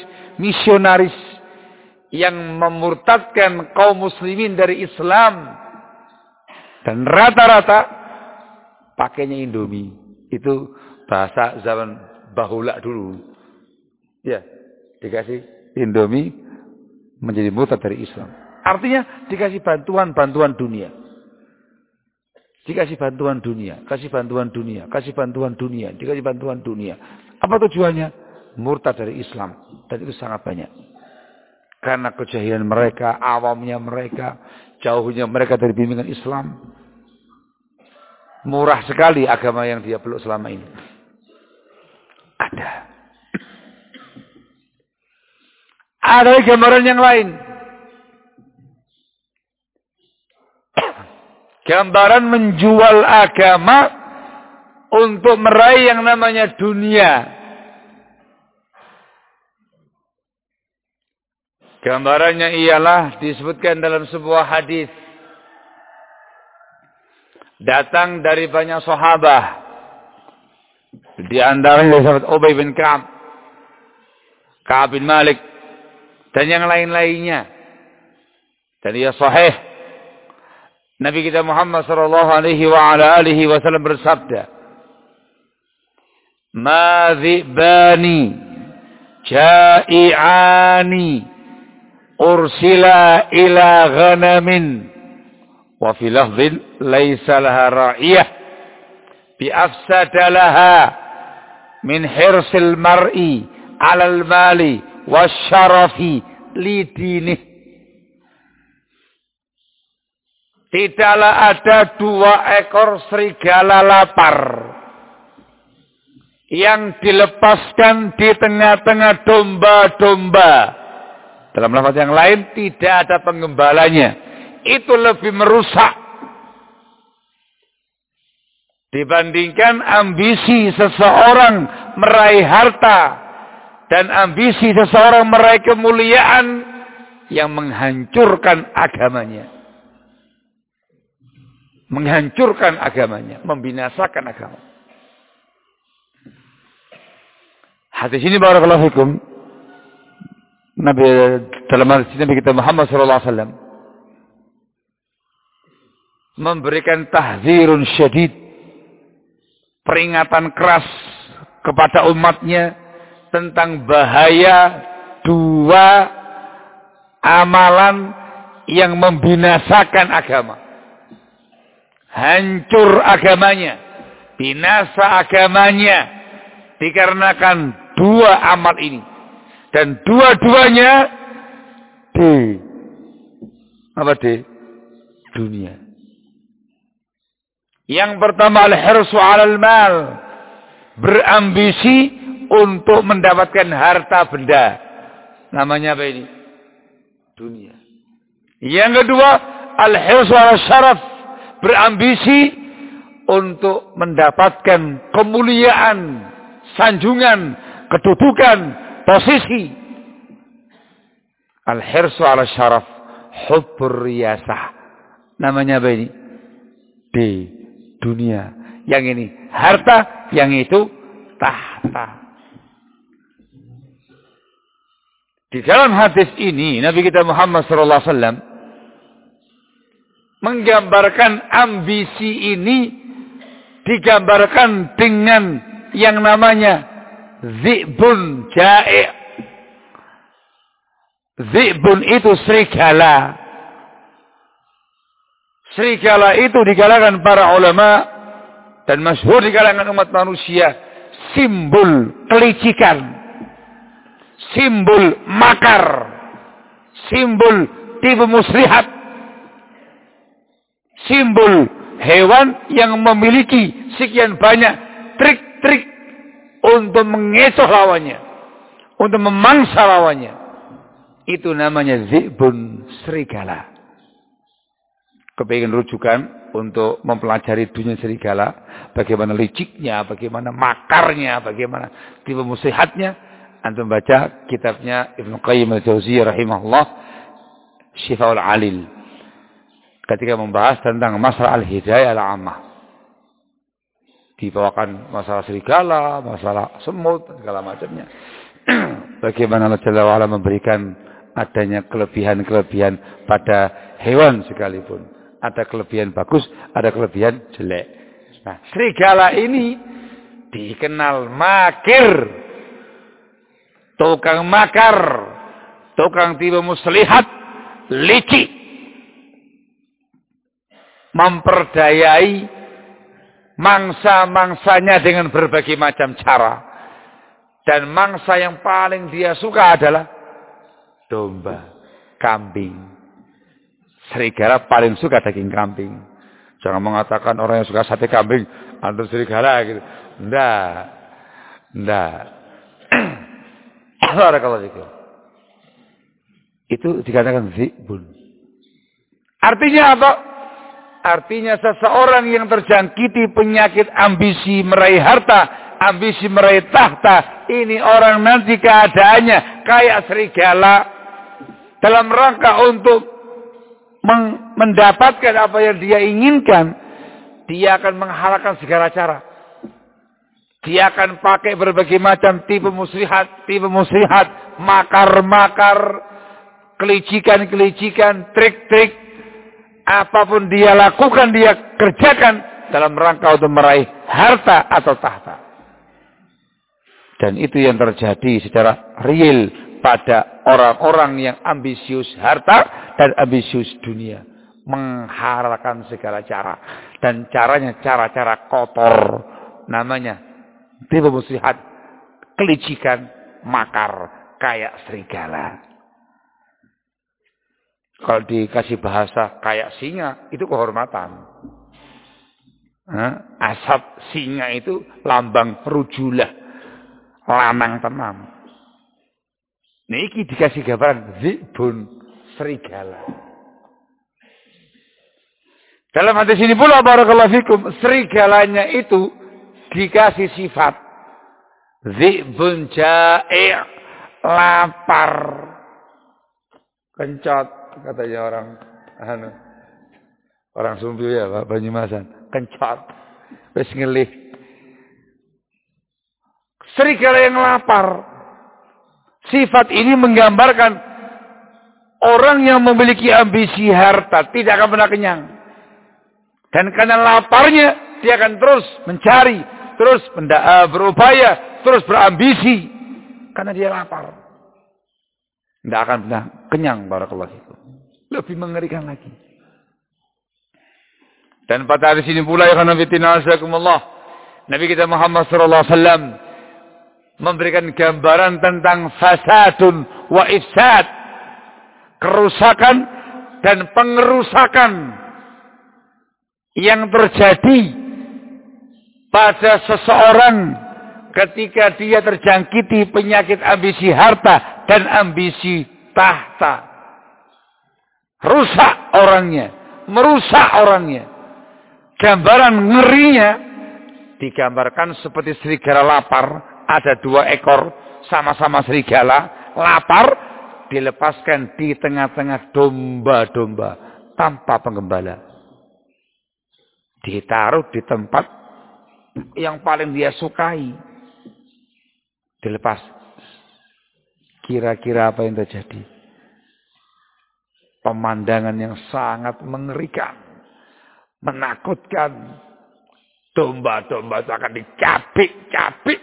yang memurtadkan kaum muslimin dari Islam. Dan rata-rata pakainya Indomie. Itu bahasa zaman bahula dulu. Ya, dikasih Indomie menjadi murtad dari Islam. Artinya dikasih bantuan dunia. Dikasih bantuan dunia, kasih bantuan dunia, kasih bantuan dunia, dikasih bantuan dunia. Apa tujuannya? Murtad dari Islam. Dan itu sangat banyak. Karena kejahilan mereka, awamnya mereka, jauhnya mereka dari bimbingan Islam. Murah sekali agama yang dia peluk selama ini. Ada. Ada gambaran yang lain. Gambaran menjual agama untuk meraih yang namanya dunia. Gambarannya ialah disebutkan dalam sebuah hadis. Datang dari banyak sahabat. Di antaranya sahabat Ubay bin Ka'ab, Ka'ab bin Malik, dan yang lain-lainnya. Dan ia sahih. Nabi kita Muhammad sallallahu alaihi wa ala alihi wasallam bersabda, "Ma dhibani ja'i'ani ursila ila ghanamin." Wa fi lafdhin laisa laha ra'iyah bi afsada laha min hirsil mar'i 'alal mali wasyarafi li dinih. Tidaklah ada 2 ekor serigala lapar yang dilepaskan di tengah-tengah domba-domba. Dalam lafaz yang lain tidak ada penggembalanya. Itu lebih merusak dibandingkan ambisi seseorang meraih harta dan ambisi seseorang meraih kemuliaan yang menghancurkan agamanya. Menghancurkan agamanya, membinasakan agama. Hadis ini barakallahu fikum. Nabi dalam hadis Nabi kita Muhammad sallallahu alaihi wasallam memberikan tahdzirun syadid, peringatan keras kepada umatnya tentang bahaya dua amalan yang membinasakan agama. Hancur agamanya, binasa agamanya dikarenakan dua amal ini. Dan dua-duanya di dunia. Yang pertama al-hirsu 'alal mal, berambisi untuk mendapatkan harta benda. Namanya apa ini? Dunia. Yang kedua al-hirsu 'alal syaraf, berambisi untuk mendapatkan kemuliaan, sanjungan, kedudukan, posisi. Al-hirsu 'alal syaraf, hubbur riyasah. Namanya apa ini? Di dunia. Yang ini harta, yang itu tahta. Di dalam hadis ini Nabi kita Muhammad sallallahu alaihi wasallam menggambarkan ambisi ini, digambarkan dengan yang namanya zi'bun ja'i'. Zi'bun itu serigala. Serigala itu di kalangan para ulama dan masyhur di kalangan umat manusia simbol kelicikan, simbol makar, simbol tipu muslihat, simbol hewan yang memiliki sekian banyak trik-trik untuk mengecoh lawannya, untuk memangsa lawannya. Itu namanya zi'bun, serigala. Kepingin rujukan untuk mempelajari dunia serigala, bagaimana liciknya, bagaimana makarnya, bagaimana tipe muslihatnya, antum baca kitabnya Ibnu Qayyim al-Jauziyah rahimahullah, Syifaul Alil, ketika membahas tentang masalah al-hidayah al-ammah. Dibawakan masalah serigala, masalah semut, segala macamnya. Bagaimana Allah Jalla wa'ala memberikan adanya kelebihan-kelebihan pada hewan sekalipun. Ada kelebihan bagus, ada kelebihan jelek. Nah, serigala ini dikenal makir, tukang makar, tukang tipu muslihat, licik, memperdayai mangsa-mangsanya dengan berbagai macam cara. Dan mangsa yang paling dia suka adalah domba, kambing. Serigala paling suka daging kambing. Jangan mengatakan orang yang suka sate kambing antum serigala gitu. Ndak. Barakallahu fikum. Itu dikatakan zi'bun. Artinya apa? Artinya seseorang yang terjangkiti penyakit ambisi meraih harta, ambisi meraih tahta, ini orang nanti keadaannya kayak serigala dalam rangka untuk mendapatkan apa yang dia inginkan. Dia akan menghalalkan segala cara. Dia akan pakai berbagai macam tipu muslihat, makar-makar, kelicikan-kelicikan, trik-trik. Apapun dia lakukan, dia kerjakan dalam rangka untuk meraih harta atau tahta. Dan itu yang terjadi secara real pada orang-orang yang ambisius harta dan ambisius dunia. Menghalalkan segala cara. Dan caranya cara-cara kotor. Namanya tipu muslihat, kelicikan, makar, kayak serigala. Kalau dikasih bahasa kayak singa, itu kehormatan. Asap singa itu lambang rujulah, lanang tenang. Niki dikasih gambaran zi'bun, serigala. Dalam hadis ini pula barakallahu fikum, serigalanya itu dikasih sifat zi'bun ja'i', lapar, kencot, katanya orang Sumbi ya Pak Banyumasan, kencot, wis ngelih. Serigala yang lapar. Sifat ini menggambarkan orang yang memiliki ambisi harta tidak akan pernah kenyang. Dan karena laparnya dia akan terus mencari, terus berupaya, terus berambisi. Karena dia lapar. Tidak akan pernah kenyang, barakallahu fikum. Lebih mengerikan lagi. Dan pada hari ini pula ya khanafitina azakumullah, Nabi kita Muhammad sallallahu alaihi wasallam memberikan gambaran tentang fasadun wa ifsad, kerusakan dan pengerusakan yang terjadi pada seseorang ketika dia terjangkiti penyakit ambisi harta dan ambisi tahta. Rusak orangnya, merusak orangnya. Gambaran ngerinya digambarkan seperti serigala lapar. Ada 2 ekor sama-sama serigala lapar, dilepaskan di tengah-tengah domba-domba tanpa penggembala. Ditaruh di tempat yang paling dia sukai. Dilepas. Kira-kira apa yang terjadi? Pemandangan yang sangat mengerikan. Menakutkan. Domba-domba itu akan dicabik-cabik.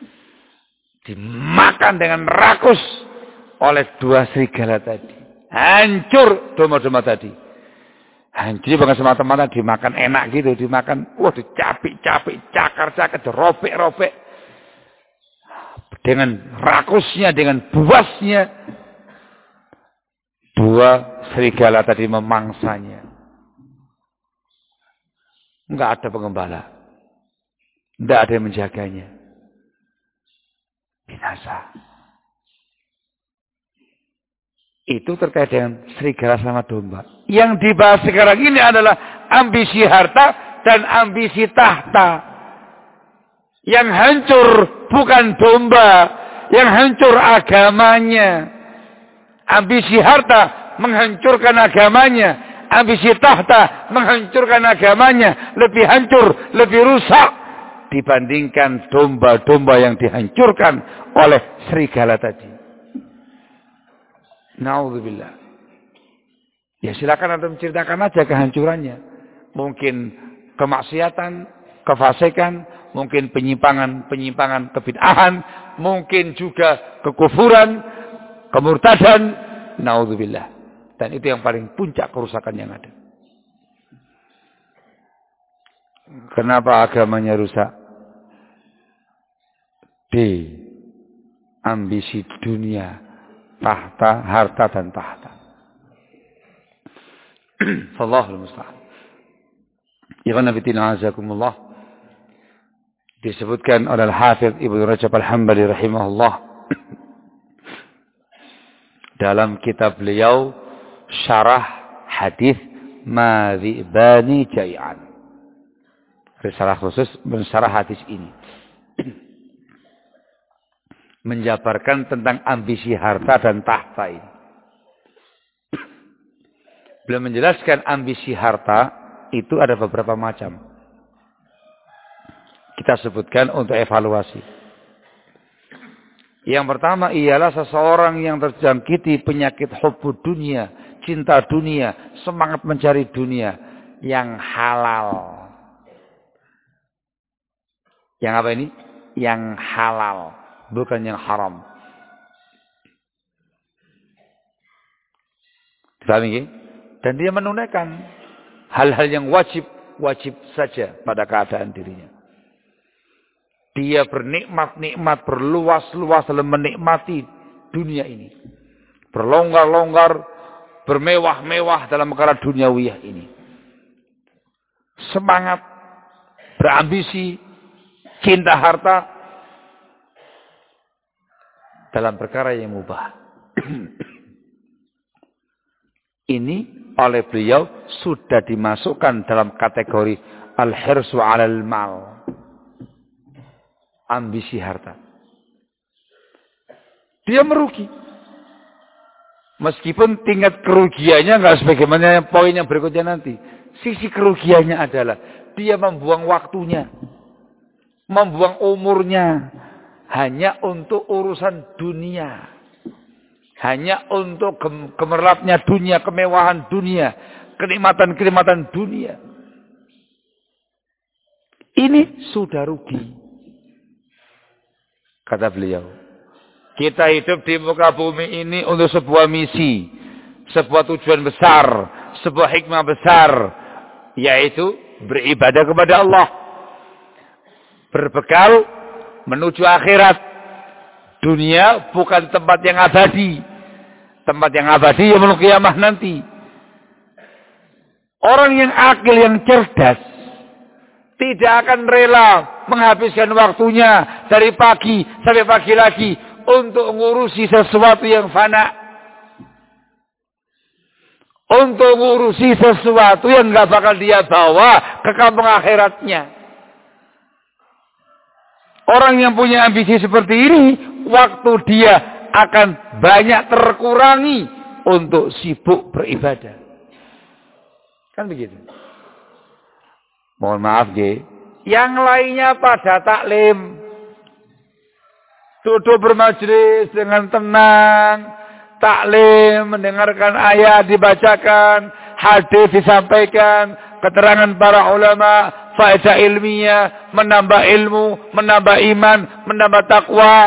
Dimakan dengan rakus oleh 2 serigala tadi. Hancur domba-domba tadi. Hancur bukan semata-mata dimakan enak gitu. Dimakan, dicapik-capik, cakar-cakar, dirobek-robek. Dengan rakusnya, dengan buasnya. 2 serigala tadi memangsanya. Enggak ada penggembala. Enggak ada yang menjaganya. Binasa. Itu terkait dengan serigala sama domba. Yang dibahas sekarang ini adalah ambisi harta dan ambisi tahta. Yang hancur bukan domba. Yang hancur agamanya. Ambisi harta menghancurkan agamanya. Ambisi tahta menghancurkan agamanya. Lebih hancur, lebih rusak dibandingkan domba-domba yang dihancurkan oleh serigala tadi. Na'udzubillah. Ya silakan Anda menceritakan aja kehancurannya. Mungkin kemaksiatan, kefasikan, mungkin penyimpangan, kebid'ahan, mungkin juga kekufuran, kemurtadan. Na'udzubillah. Dan itu yang paling puncak kerusakan yang ada. Kenapa agamanya rusak? D. Ambisi dunia, tahta, harta dan tahta. Wallahul musta'an. Ikhwan fillah azakumullah. Disebutkan oleh Al-Hafidz Ibnu Rajab Al-Hambali rahimahullah dalam kitab beliau Syarah Hadis Madzibani Jai'an. Risalah khusus mensyarah hadis ini. Menjabarkan tentang ambisi harta dan tahta ini. Beliau menjelaskan ambisi harta itu ada beberapa macam. Kita sebutkan untuk evaluasi. Yang pertama ialah seseorang yang terjangkiti penyakit hubbud dunia, cinta dunia, semangat mencari dunia yang halal. Yang apa ini? Yang halal, bukan yang haram. Dipahami ya? Dan dia menunaikan hal-hal yang wajib saja pada keadaan dirinya. Dia bernikmat-nikmat, berluas-luas dalam menikmati dunia ini. Berlonggar-longgar, bermewah-mewah dalam perkara duniawiyah ini. Semangat, berambisi, cinta harta dalam perkara yang mubah. Ini oleh beliau sudah dimasukkan dalam kategori al-hirsu 'alal mal. Ambisi harta. Dia merugi. Meskipun tingkat kerugiannya enggak sebagaimana poin yang berikutnya nanti. Sisi kerugiannya adalah dia membuang waktunya. Membuang umurnya hanya untuk urusan dunia. Hanya untuk gemerlapnya dunia, kemewahan dunia, kenikmatan-kenikmatan dunia. ini sudah rugi. Kata beliau. Kita hidup di muka bumi ini untuk sebuah misi. Sebuah tujuan besar. Sebuah hikmah besar. Yaitu beribadah kepada Allah. Berbekal menuju akhirat. Dunia bukan tempat yang abadi. Tempat yang abadi yang yaumul qiyamah nanti. Orang yang akil, yang cerdas, tidak akan rela menghabiskan waktunya dari pagi sampai pagi lagi untuk mengurusi sesuatu yang fana. Untuk mengurusi sesuatu yang gak bakal dia bawa ke kampung akhiratnya. Orang yang punya ambisi seperti ini, waktu dia akan banyak terkurangi untuk sibuk beribadah. Kan begitu. Mohon maaf, G. Yang lainnya pada taklim. Duduk bermajelis dengan tenang. Taklim, mendengarkan ayat dibacakan. Hadis disampaikan. Keterangan para ulama. Faedah ilmiah. Menambah ilmu. Menambah iman. Menambah takwa.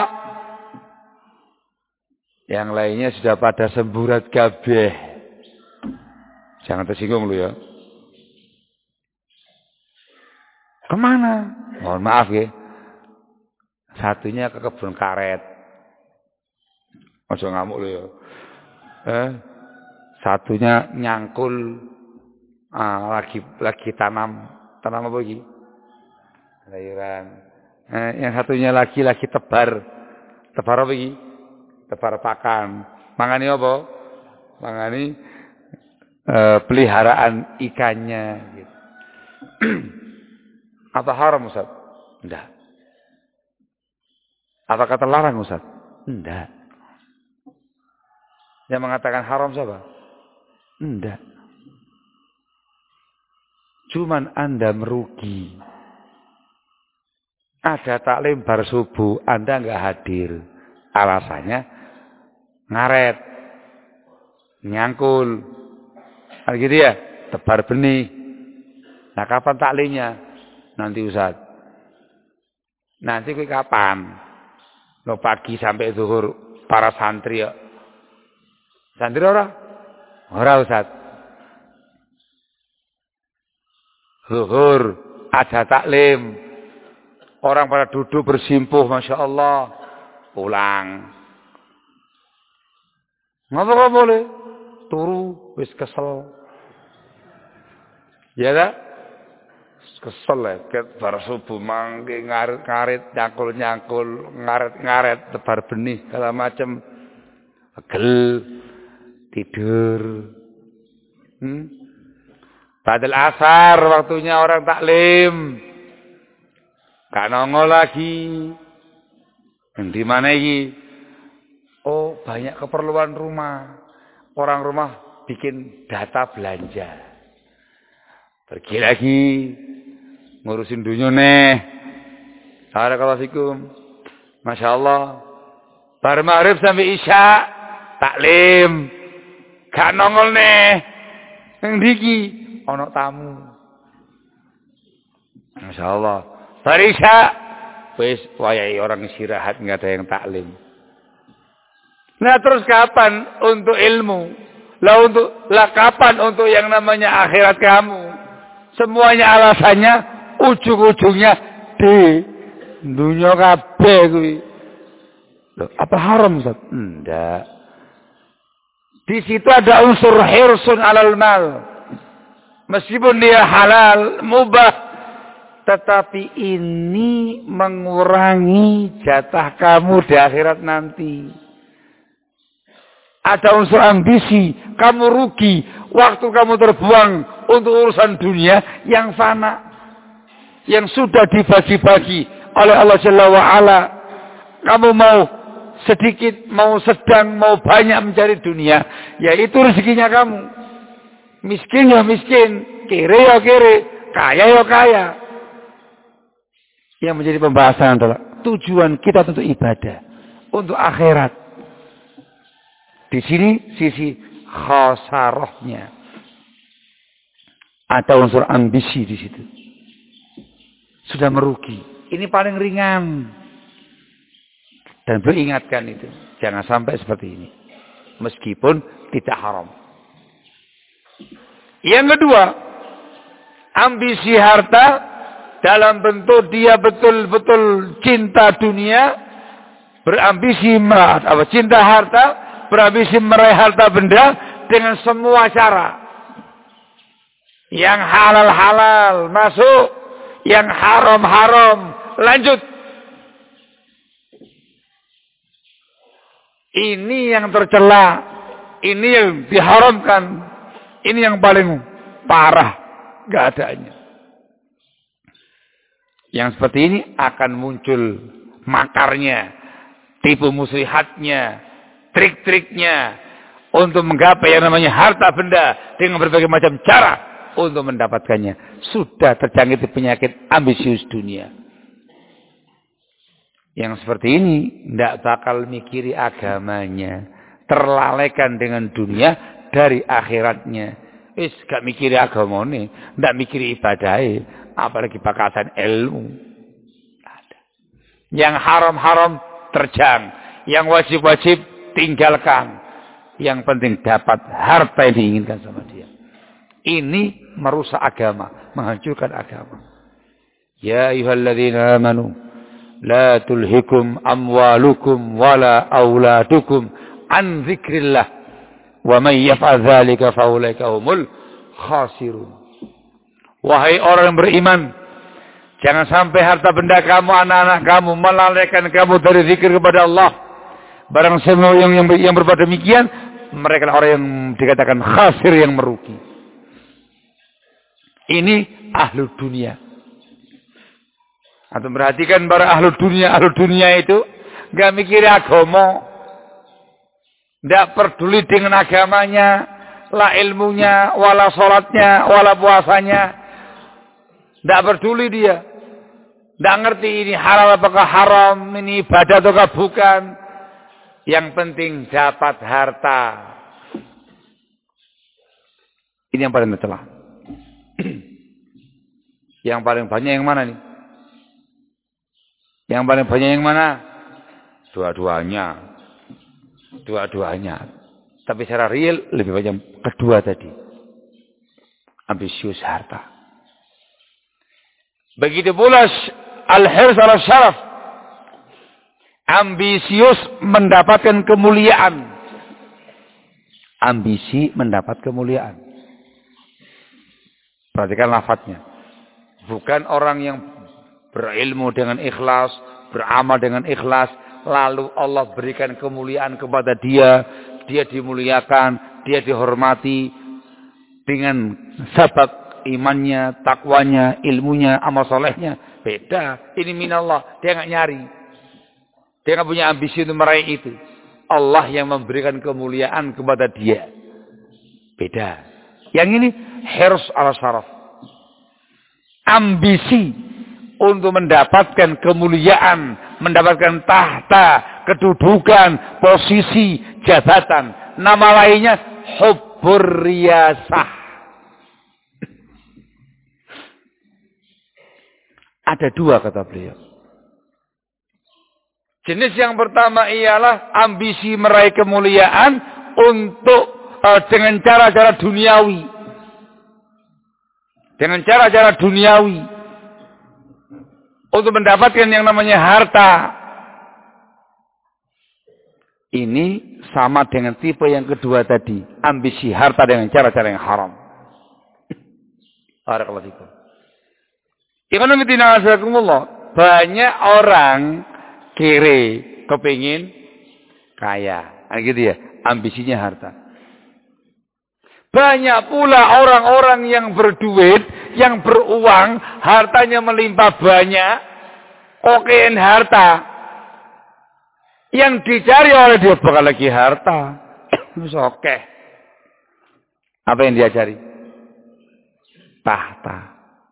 Yang lainnya sudah pada semburat kabeh. Jangan tersinggung lu ya. Kemana? Mohon maaf ya. Satunya ke kebun karet. Ojo ngamuk lu ya. Satunya nyangkul. Lagi tanam apa lagi? Sayuran. Yang satunya lagi tebar. Tebar apa lagi? Tebar pakan. Mangani apa? Mangani peliharaan ikannya gitu. Apa haram Ustaz? Enggak. Apakah terlarang Ustaz? Enggak. Yang mengatakan haram siapa? Enggak. Cuman Anda merugi. Ada taklim bar subuh, Anda enggak hadir. Alasannya ngaret, nyangkul. Gitu ya, tebar benih. Nah, kapan taklimnya? Nanti Ustaz. Nanti kapan? Lo pagi sampai zuhur para santri ya. Santri ora? Ora Ustaz. Zuhur ada taklim. Orang pada duduk bersimpuh, Masya Allah. Pulang. Ngapa boleh? Turu, wis kesel. Ya tak? Kesel ya. Bar subuh mangke ngarit, nyangkul, ngaret, tebar benih, segala macam. Pegel, tidur. Padahal asar waktunya orang taklim. Gak nongol lagi. Di mana ini? Oh, banyak keperluan rumah. Orang rumah bikin data belanja. Pergi lagi ngurusin dunia nih. Assalamualaikum. Masya Allah. Bar maghrib sampai isya taklim. Gak nongol nih. Yang diki ono tamu. Masya Allah. Bar isya wis wayahe orang istirahat, nggak ada yang taklim. Nah terus kapan untuk ilmu? Kapan untuk yang namanya akhirat kamu? Semuanya alasannya ujung-ujungnya di dunia kabeh kuwi. Apa haram Ustaz? Enggak. Di situ ada unsur hirsun alal mal. Meskipun dia halal, mubah, tetapi ini mengurangi jatah kamu di akhirat nanti. Ada unsur ambisi, kamu rugi, waktu kamu terbuang untuk urusan dunia yang fana, yang sudah dibagi-bagi oleh Allah Jalla wa'ala. Kamu mau sedikit, mau sedang, mau banyak mencari dunia, ya itu rezekinya kamu. Miskin ya miskin, kere ya kere, kaya ya kaya. Yang menjadi pembahasan adalah tujuan kita untuk ibadah, untuk akhirat. Di sini sisi khasarahnya. Ada unsur ambisi di situ. sudah merugi. Ini paling ringan. Dan beliau ingatkan itu. Jangan sampai seperti ini. Meskipun tidak haram. Yang kedua, ambisi harta dalam bentuk dia betul-betul cinta dunia, berambisi cinta harta, berambisi meraih harta benda dengan semua cara. Yang halal-halal masuk, yang haram-haram lanjut. Ini yang tercela, ini yang diharamkan, ini yang paling parah keadaannya. Yang seperti ini akan muncul makarnya, tipu muslihatnya, trik-triknya untuk menggapai yang namanya harta benda dengan berbagai macam cara untuk mendapatkannya. Sudah terjangkit penyakit ambisius dunia. Yang seperti ini tidak bakal mikiri agamanya, terlalaikan dengan dunia dari akhiratnya. Gak mikiri agamanya, tidak mikiri ibadahnya, apalagi bakatan ilmu. Ada. Yang haram-haram terjang, yang wajib-wajib tinggalkan. Yang penting dapat harta yang diinginkan sama dia. Ini merusak agama, menghancurkan agama. Ya ayyuhalladzina amanu la tulhikum amwalukum wala auladukum an dzikrillah wa may yaf'al dzalika faulaika humul khasirun. Wahai orang yang beriman, jangan sampai harta benda kamu, anak-anak kamu melalaikan kamu dari zikir kepada Allah. Barang siapa yang berbuat demikian, mereka adalah orang yang dikatakan khasir, yang merugi. Ini ahlu dunia. Atau perhatikan para ahlu dunia itu gak mikir agama, gak peduli dengan agamanya, la ilmunya, wala sholatnya, wala puasanya, gak peduli dia, gak ngerti ini halal apakah haram, ini ibadah atau bukan. Yang penting dapat harta. Ini yang paling tercela. Yang paling banyak yang mana nih? Yang paling banyak yang mana? Dua-duanya. Tapi secara real lebih banyak kedua tadi. Ambisius harta. Begitu pula al-hirs ala syaraf. Ambisius mendapatkan kemuliaan. Ambisi mendapat kemuliaan. Perhatikan lafadznya. Bukan orang yang berilmu dengan ikhlas, beramal dengan ikhlas, lalu Allah berikan kemuliaan kepada dia, dia dimuliakan, dia dihormati dengan sebab imannya, takwanya, ilmunya, amal solehnya. Beda, ini minallah, dia nggak nyari, dia nggak punya ambisi untuk meraih itu. Allah yang memberikan kemuliaan kepada dia. Beda. Yang ini hirs ala syaraf, ambisi untuk mendapatkan kemuliaan, mendapatkan tahta, kedudukan, posisi, jabatan. Nama lainnya hubbur riyasah. Ada dua kata beliau. Jenis yang pertama ialah ambisi meraih kemuliaan untuk dengan cara-cara duniawi. Dengan cara-cara duniawi. Untuk mendapatkan yang namanya harta. Ini sama dengan tipe yang kedua tadi. Ambisi harta dengan cara-cara yang haram. Barakallahu fikum. Banyak orang kiri kepingin kaya. Gitu ya. Ambisinya harta. Banyak pula orang-orang yang berduit, yang beruang, hartanya melimpah banyak, kokain harta. Yang dicari oleh dia bukan lagi harta. Oke. Apa yang dia cari? Tahta.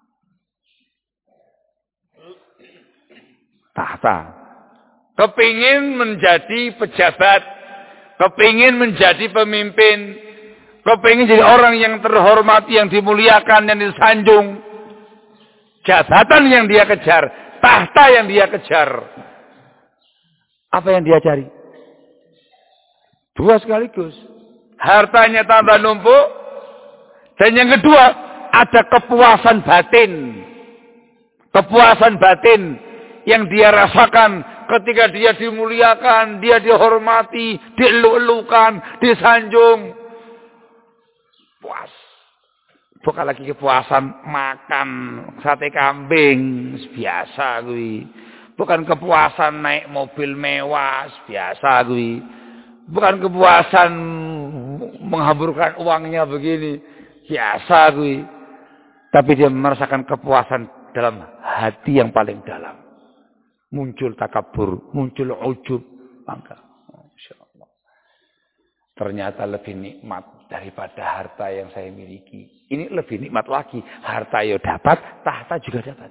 Tahta. Kepingin menjadi pejabat, kepingin menjadi pemimpin, kepingin jadi orang yang terhormati, yang dimuliakan, yang disanjung. Jabatan yang dia kejar, tahta yang dia kejar. Apa yang dia cari? Dua sekaligus. Hartanya tambah numpuk. Dan yang kedua, ada kepuasan batin. Kepuasan batin yang dia rasakan ketika dia dimuliakan, dia dihormati, dieluk-elukan, disanjung. Puas. Bukan lagi kepuasan makan sate kambing, biasa gue. Bukan kepuasan naik mobil mewah, biasa gue. Bukan kepuasan menghamburkan uangnya begini, biasa gue. Tapi dia merasakan kepuasan dalam hati yang paling dalam. Muncul takabur, muncul ujub, bangga. Insyaallah. Ternyata lebih nikmat daripada harta yang saya miliki. Ini lebih nikmat lagi. Harta yo dapat, tahta juga dapat.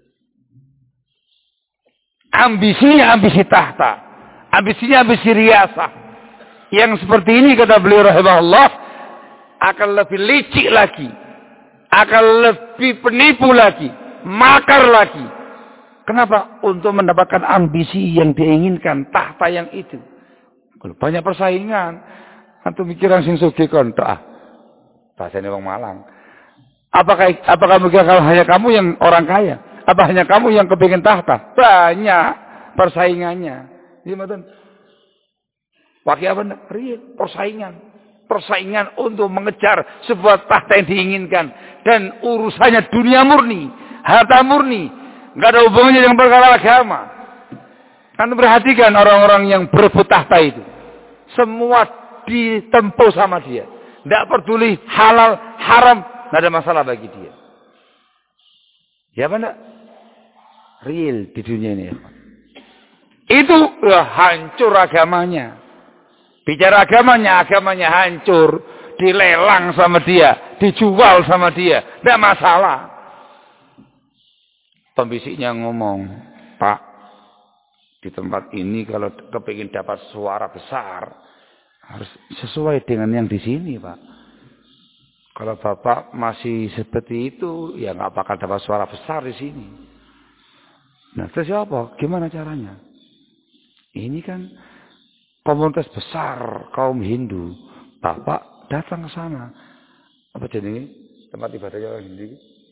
Ambisinya ambisi tahta. Ambisinya ambisi riasah. Yang seperti ini kata beliau rahimahullah akan lebih licik lagi. Akan lebih penipu lagi. Makar lagi. Kenapa? Untuk mendapatkan ambisi yang diinginkan. Tahta yang itu. Banyak persaingan. Antum mikiran sing sugih kon tok. Bahasane wong Malang. Apakah mungkin hanya kamu yang orang kaya? Apa hanya kamu yang kepingin tahta? Banyak persaingannya. Iya mboten? Pakai apa? Real persaingan. Persaingan untuk mengejar sebuah tahta yang diinginkan. Dan urusannya dunia murni. Harta murni. Enggak ada hubungannya dengan perkara agama. Kan perhatikan orang-orang yang berebut tahta itu. Semua ditempuh sama dia. Tidak peduli halal, haram. Tidak ada masalah bagi dia. Ya apa enggak? Real di dunia ini. Itu hancur agamanya. Bicara agamanya hancur. Dilelang sama dia. Dijual sama dia. Tidak masalah. Pembisiknya ngomong, Pak, di tempat ini kalau kepingin dapat suara besar, harus sesuai dengan yang di sini, Pak. Kalau Bapak masih seperti itu, ya nggak bakal dapat suara besar di sini. Nah, terus apa? Gimana caranya? Ini kan komunitas besar kaum Hindu. Bapak datang ke sana. Apa jadi tempat ibadahnya orang Hindu?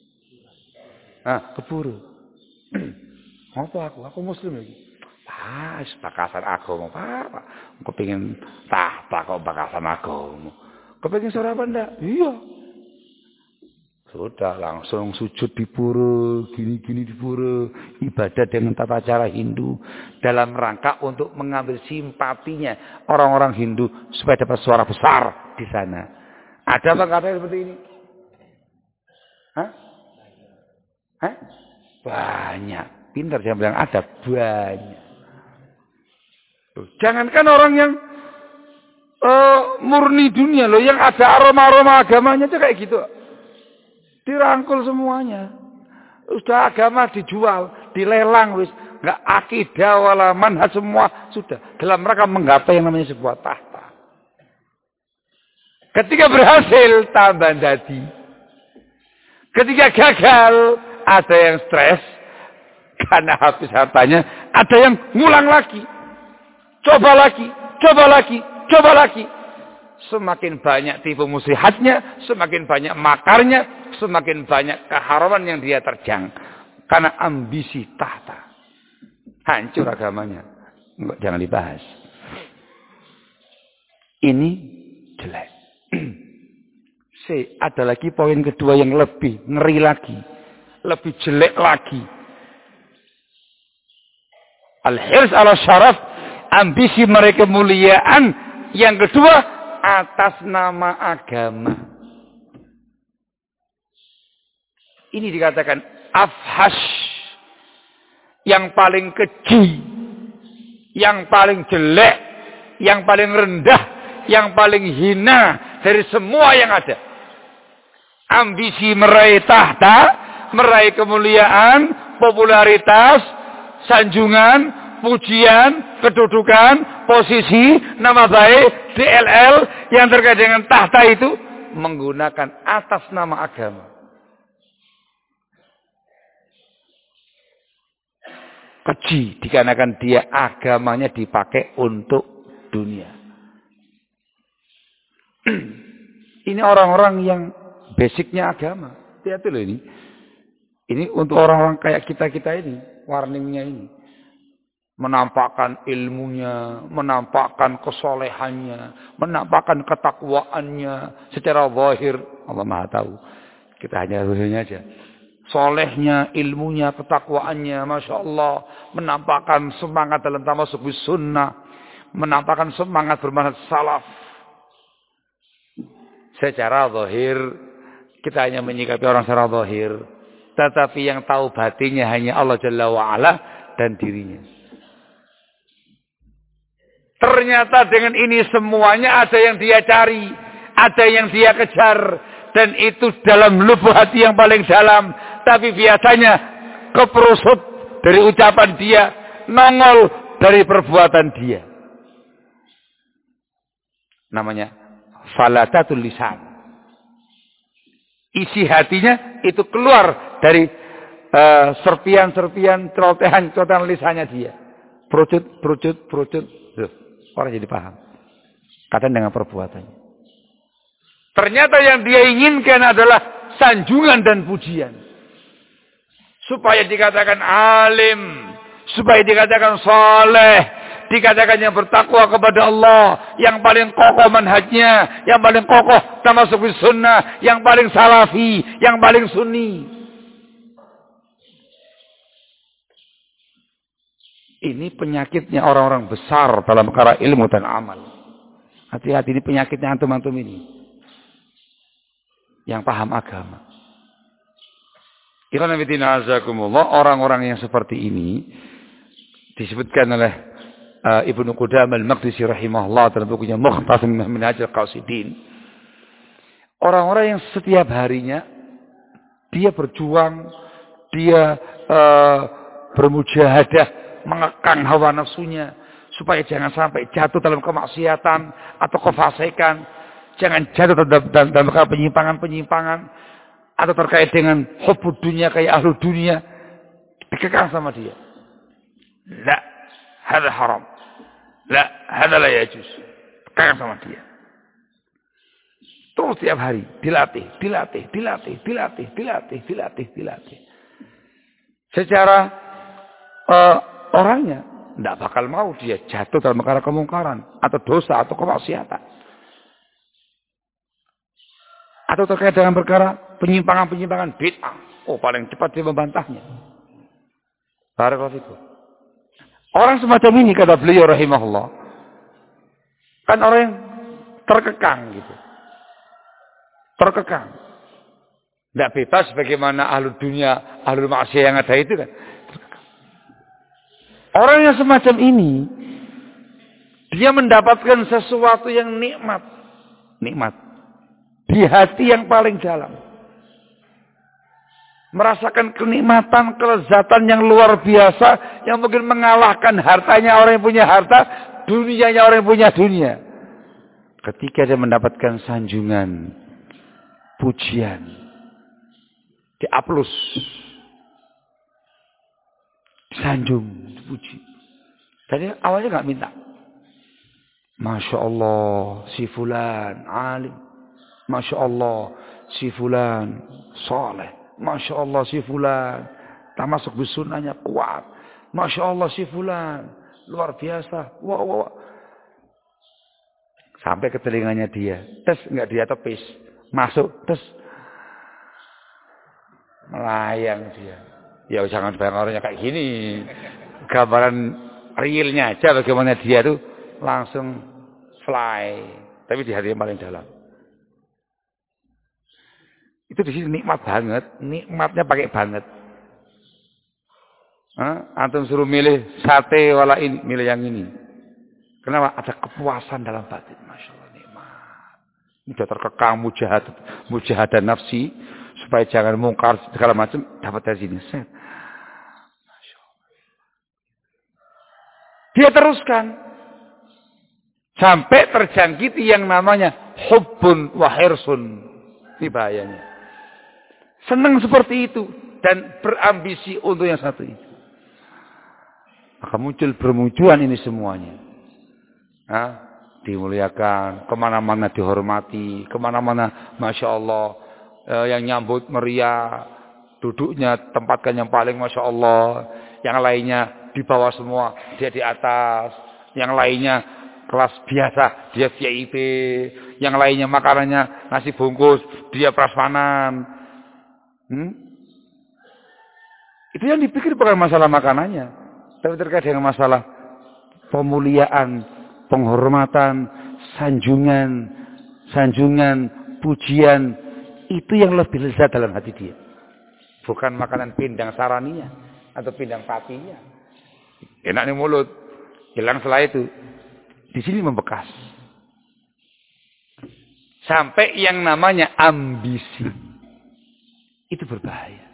Ke Pura. Apa aku muslim lagi. Pas bakasan agama, Pak. Aku pengen tahta kok bakasan agama. Kepengin suara apa ndak? Iya. Sudah langsung sujud di pura, gini-gini di pura, ibadah dengan tata cara Hindu dalam rangka untuk mengambil simpatinya orang-orang Hindu supaya dapat suara besar di sana. Ada apa katanya seperti ini? Hah? Banyak. Pintar saya bilang ada banyak. Jangankan orang yang murni dunia loh, yang ada aroma-aroma agamanya aja kayak gitu. Dirangkul semuanya. Sudah agama dijual, dilelang wis, enggak akidah wala manhaj semua sudah dalam rangka menggapai yang namanya sebuah tahta. Ketika berhasil tambah dadi. Ketika gagal ada yang stres karena habis hartanya, ada yang ngulang lagi. Coba lagi, coba lagi, coba lagi. Semakin banyak tipu muslihatnya, semakin banyak makarnya, semakin banyak keharaman yang dia terjang. Karena ambisi tahta. Hancur agamanya. Jangan dibahas. Ini jelek. Ada lagi poin kedua yang lebih ngeri lagi. Lebih jelek lagi. Al-hirs ala syaraf. Ambisi mereka kemuliaan. Yang kedua, atas nama agama. Ini dikatakan afhash. Yang paling keji. Yang paling jelek. Yang paling rendah. Yang paling hina. Dari semua yang ada. Ambisi meraih tahta. Meraih kemuliaan, popularitas, sanjungan, pujian, kedudukan, posisi, nama baik, DLL yang terkait dengan tahta itu menggunakan atas nama agama. keji dikarenakan dia agamanya dipakai untuk dunia. Ini orang-orang yang basicnya agama. Hati-hati loh ini. Ini untuk orang-orang kayak kita-kita ini. Warningnya ini. Menampakkan ilmunya. Menampakkan kesolehannya. Menampakkan ketakwaannya. Secara zahir. Allah Maha tahu. Kita hanya zahirnya aja. Solehnya, ilmunya, ketakwaannya. Masya Allah. Menampakkan semangat dalam tamasuk bis sunnah. Menampakkan semangat bermanhaj salaf. Secara zahir, kita hanya menyikapi orang secara zahir. Tetapi yang tahu batinnya hanya Allah Jalla wa'ala dan dirinya. Ternyata dengan ini semuanya ada yang dia cari. Ada yang dia kejar. Dan itu dalam lubuk hati yang paling dalam. Tapi biasanya keperusut dari ucapan dia. Nongol dari perbuatan dia. Namanya falatatul lisan. Isi hatinya itu keluar dari serpian-serpian celotehan lisannya dia. Perucut. Orang jadi paham. Kadang dengan perbuatannya. Ternyata yang dia inginkan adalah sanjungan dan pujian. Supaya dikatakan alim. Supaya dikatakan saleh. Dikatakan yang bertakwa kepada Allah, yang paling kokoh manhajnya, yang paling kokoh termasuk sunnah, yang paling salafi, yang paling sunni. Ini penyakitnya orang-orang besar dalam perkara ilmu dan amal. Hati-hati, ini penyakitnya antum-antum ini. Yang paham agama. Orang-orang yang seperti ini disebutkan oleh Ibnu Qudamah al-Maqdisi rahimahullah dalam bukunya Mukhtasar Minhaj al-Qasidin. Orang-orang yang setiap harinya dia berjuang, dia bermujahadah, mengekang hawa nafsunya supaya jangan sampai jatuh dalam kemaksiatan atau kefasikan, jangan jatuh dalam penyimpangan-penyimpangan atau terkait dengan hubbud dunia kayak ahlu dunia, dikekang sama dia. La, hada haram. La, hada la yajuz. Kekang sama dia. Terus tiap hari dilatih. Secara orangnya tidak bakal mau dia jatuh dalam perkara kemungkaran atau dosa atau kemaksiatan. Atau terkait dengan perkara penyimpangan bid'ah. Oh, paling cepat dia membantahnya. Barakallahu fikum. Orang semacam ini kata beliau rahimahullah. Kan orang yang terkekang gitu. Terkekang. Tidak bebas bagaimana ahlu dunia, ahlu maksiat yang ada itu kan. Orang yang semacam ini, dia mendapatkan sesuatu yang nikmat. Nikmat. Di hati yang paling dalam. Merasakan kenikmatan, kelezatan yang luar biasa. Yang mungkin mengalahkan hartanya orang yang punya harta. Dunianya orang yang punya dunia. Ketika dia mendapatkan sanjungan. Pujian. Diaplus. Sanjung. Dipuji. Tadi awalnya gak minta. Masya Allah. Si fulan. Alim. Masya Allah. Si fulan. Saleh. Masya Allah si fulan. Termasuk bisunahnya kuat. Masya Allah si fulan. Luar biasa. Wah. Sampai ke telinganya dia. Tes enggak dia tepis. Masuk. Tes. Melayang dia. Ya jangan bayang orangnya kayak gini. Gambaran realnya aja bagaimana dia tuh langsung fly. Tapi di hati yang paling dalam. Itu di sini nikmat banget, nikmatnya pakai banget. Antum suruh milih sate wala ini, milih yang ini. Kenapa? Ada kepuasan dalam batin, masya Allah nikmat. Ini sudah terkekang mujahadah nafsi supaya jangan mungkar segala macam dapat dari sini. Masya Allah. Dia teruskan sampai terjangkiti yang namanya hubbun wa hirsun. Ini bahayanya. Senang seperti itu. Dan berambisi untuk yang satu itu. Maka bermunculan ini semuanya. Nah, dimuliakan, kemana-mana dihormati, kemana-mana Masya Allah, yang nyambut meriah, duduknya tempatkan yang paling Masya Allah, yang lainnya di bawah semua, dia di atas, yang lainnya kelas biasa, dia VIP, yang lainnya makanannya nasi bungkus, dia prasmanan. Itu yang dipikir bukan masalah makanannya, tapi terkait dengan masalah pemuliaan, penghormatan, sanjungan, pujian, itu yang lebih lezat dalam hati dia. Bukan makanan pindang saraninya atau pindang patinya. Enak nih mulut, hilang setelah itu. Di sini membekas. Sampai yang namanya ambisi. Itu berbahaya.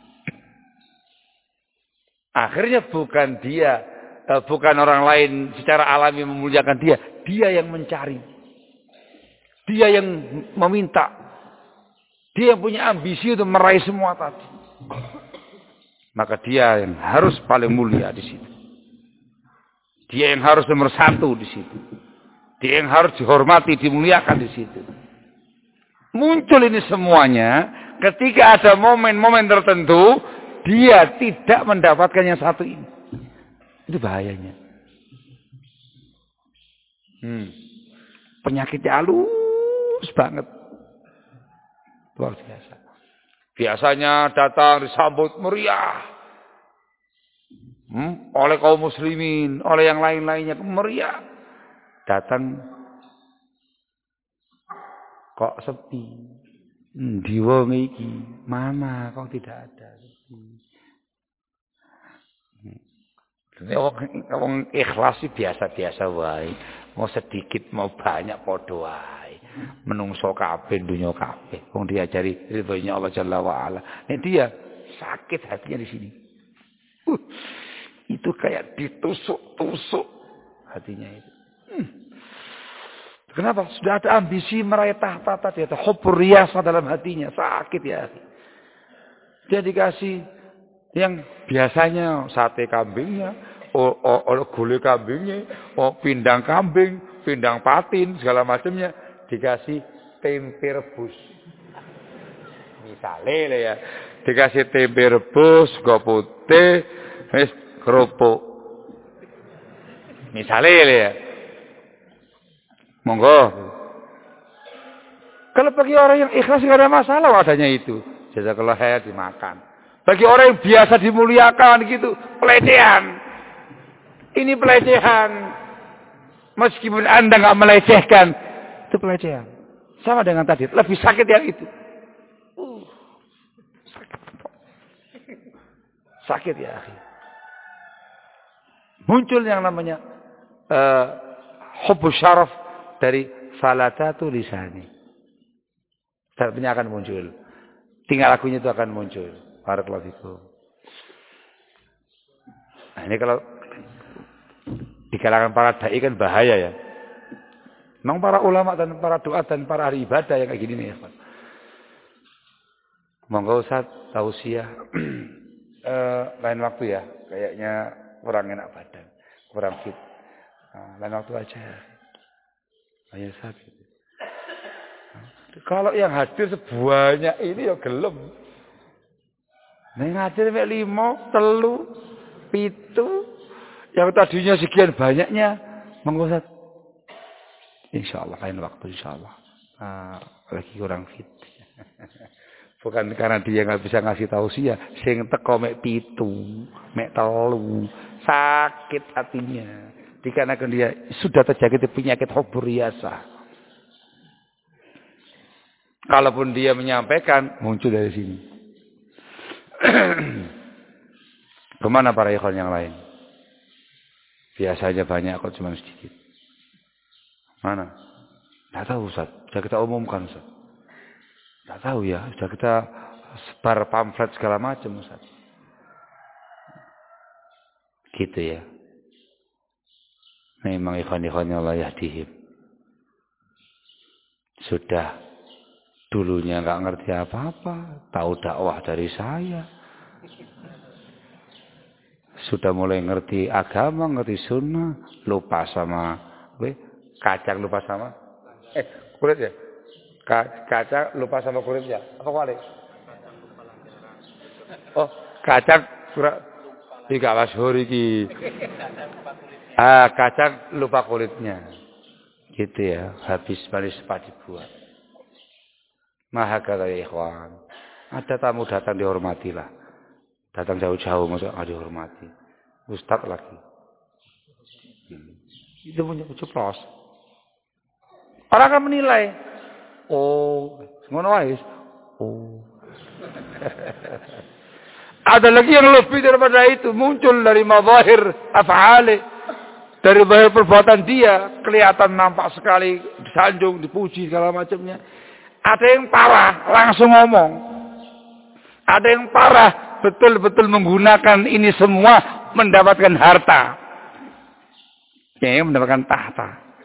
Akhirnya bukan orang lain secara alami memuliakan dia. Dia yang mencari. Dia yang meminta. Dia yang punya ambisi untuk meraih semua tadi. Maka dia yang harus paling mulia di situ. Dia yang harus nomor 1 di situ. Dia yang harus dihormati, dimuliakan di situ. Muncul ini semuanya ketika ada momen-momen tertentu, dia tidak mendapatkan yang satu ini. Itu bahayanya. Penyakitnya halus banget. Luar biasa. Biasanya datang disambut meriah. Oleh kaum muslimin, oleh yang lain-lainnya meriah. Datang kok sepi. Di wong iki mana kok tidak ada. Wong ikhlas biasa-biasa wae. Mau sedikit mau banyak padha wae. Menungso kabeh dunya kabeh. Wong diajari ridhonya Allah Jalla wa ala. Nek dia sakit hatinya di sini. Itu kayak ditusuk-tusuk hatinya itu. Kenapa? Sudah ada ambisi meraih tahta tadi, ada hubbur riyasah dalam hatinya, sakit ya. Dia dikasih yang biasanya sate kambingnya, gulai kambingnya, pindang kambing, pindang patin, segala macamnya, dikasih tempe rebus. Misalnya ya, dikasih tempe rebus, go putih, kerupuk. Misalnya ya. Monggo. Kalau bagi orang yang ikhlas tidak ada masalah adanya itu. Jazakallah khair dimakan. Bagi orang yang biasa dimuliakan gitu, pelecehan. Ini pelecehan. Meskipun Anda nggak melecehkan, itu pelecehan. Sama dengan tadi, lebih sakit yang itu. Sakit ya, akhi. Muncul yang namanya hubbus syaraf dari falatatu lisani. Artinya akan muncul. Tinggal lagunya itu akan muncul. Barakallahu fikum. Nah, ini kalau di kalangan para dai kan bahaya ya. Memang para ulama dan para doa dan para ahli ibadah yang kayak gini nih ya. Monggo Ustaz tausiah lain waktu ya. Kayaknya kurang enak badan, kurang fit. Lain waktu aja ya. Ayo sakit. Kalau yang hadir sebanyak ini ya gelem. Ning hadir mek 5, 3, 7. Yang tadinya sekian banyaknya monggo Ustaz. Insyaallah lain waktu insyaallah. Lagi kurang fit. Bukan karena dia enggak bisa ngasih tausiah, sing teko mek 7, mek 3, sakit hatinya. Dikarenakan dia sudah terjangkit penyakit hubbur riyasah. Kalaupun dia menyampaikan, muncul dari sini. Kemana para ikhwan yang lain? Biasanya banyak kok cuma sedikit. Mana? Tidak tahu Ustaz. Sudah kita umumkan Ustaz. Tidak tahu ya. Sudah kita sebar pamflet segala macam Ustaz. Gitu ya. Memang ikhwan-ikhwannya Allah yahdihim. Sudah dulunya enggak ngerti apa-apa, tahu dakwah dari saya. Sudah mulai ngerti agama, ngerti sunnah, lupa sama kacang, lupa sama kulit ya. Kacang lupa sama kulitnya. Apa kuali? Oh, kacang kurang tiga masyhur iki. Kacang lupa kulitnya. Gitu ya, habis manis padi buah. Maha kata ya ikhwan. Ada tamu datang dihormatilah. Datang jauh-jauh masuk dihormati. Ustaz lagi. Itu punya ceplos. Orang akan menilai. Oh, ngono wae. Oh. Ada lagi yang lebih daripada itu, muncul dari mazahir af'ali, dari zahir perbuatan dia, kelihatan nampak sekali disanjung, dipuji segala macamnya. Ada yang parah, langsung ngomong. Ada yang parah, betul-betul menggunakan ini semua mendapatkan harta. Yang mendapatkan tahta.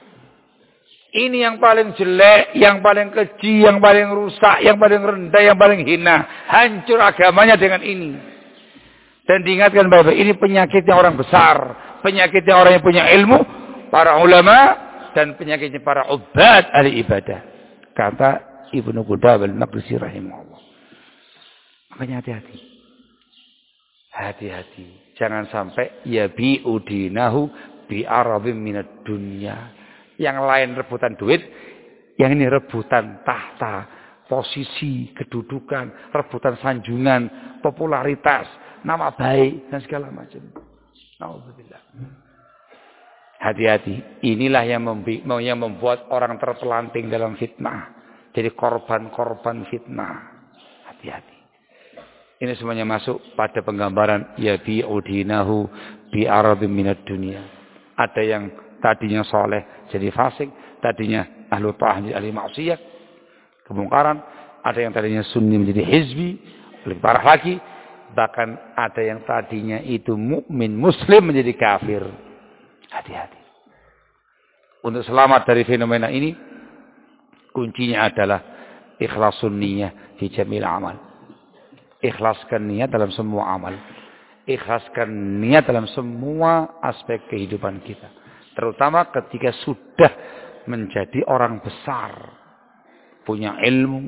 Ini yang paling jelek, yang paling keji, yang paling rusak, yang paling rendah, yang paling hina. Hancur agamanya dengan ini. Dan diingatkan bahwa ini penyakitnya orang besar. Penyakitnya orang yang punya ilmu. Para ulama. Dan penyakitnya para ubad ahli ibadah. Kata Ibnu Qudamah al-Maqdisi rahimahullah. Makanya hati-hati. Hati-hati. Jangan sampai yabi'u dinahu bi'arabim minad dunya. Yang lain rebutan duit, yang ini rebutan tahta, posisi, kedudukan, rebutan sanjungan, popularitas, nama baik, dan segala macam. Nauzubillah. Hati-hati. Inilah yang membuat orang terpelanting dalam fitnah. Jadi korban-korban fitnah. Hati-hati. Ini semuanya masuk pada penggambaran yabi'u dinahu bi'arabim minad dunya. Ada yang tadinya soleh jadi fasik, tadinya ahlu ta'ah jadi ahli maksiyat, kemungkaran. Ada yang tadinya sunni menjadi hizbi, lebih parah lagi. Bahkan ada yang tadinya itu mukmin muslim menjadi kafir. Hati-hati. Untuk selamat dari fenomena ini, kuncinya adalah ikhlasun niyah fi jamil amal. Ikhlaskan niat dalam semua amal. Ikhlaskan niat dalam semua aspek kehidupan kita. Terutama ketika sudah menjadi orang besar. Punya ilmu.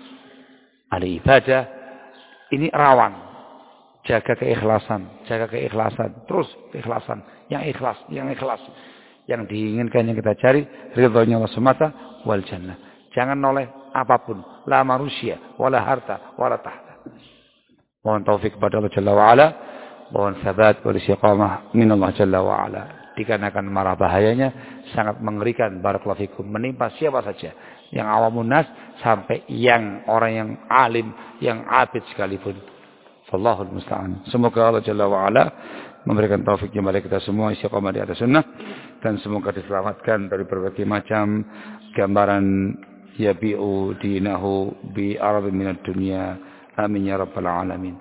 Ahli ibadah. Ini rawan. Jaga keikhlasan. Jaga keikhlasan. Terus keikhlasan. Yang ikhlas. Yang ikhlas. Yang diinginkan yang kita cari. Ridhonya Allah semata. Wal jannah. Jangan noleh apapun. La manusia. Wala harta. Wala tahta. Mohon taufik kepada Allah Jalla wa'ala. Mohon sabat wal istiqamah min Allah Jalla wa'ala. Dikarenakan marah bahayanya sangat mengerikan. Barakallahu fikum. Menimpa siapa saja. Yang awamun nas sampai yang orang yang alim, yang abid sekalipun. Wallahul musta'an. Semoga Allah Jalla wa'ala memberikan taufik kepada kita semua istiqamah di atas sunnah. Dan semoga diselamatkan dari berbagai macam gambaran yabi'u dinahu bi arabin minad dunya. Amin ya rabbal alamin.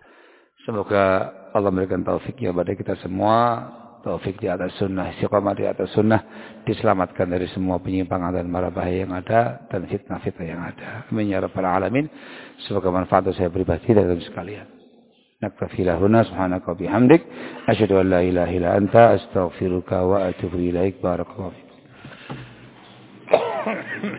Semoga Allah memberikan taufik kepada kita semua. Taufik di atas sunnah, istiqamah di atas sunnah, diselamatkan dari semua penyimpangan dan mara bahaya yang ada dan fitnah-fitnah yang ada. Amin ya rabbal alamin. Semoga manfaat saya pribadi dan sekalian. Naktafi lahuna subhanaka bihamdik asyhadu an la ilaha illa anta astaghfiruka wa atubu ilaik. Barakallahu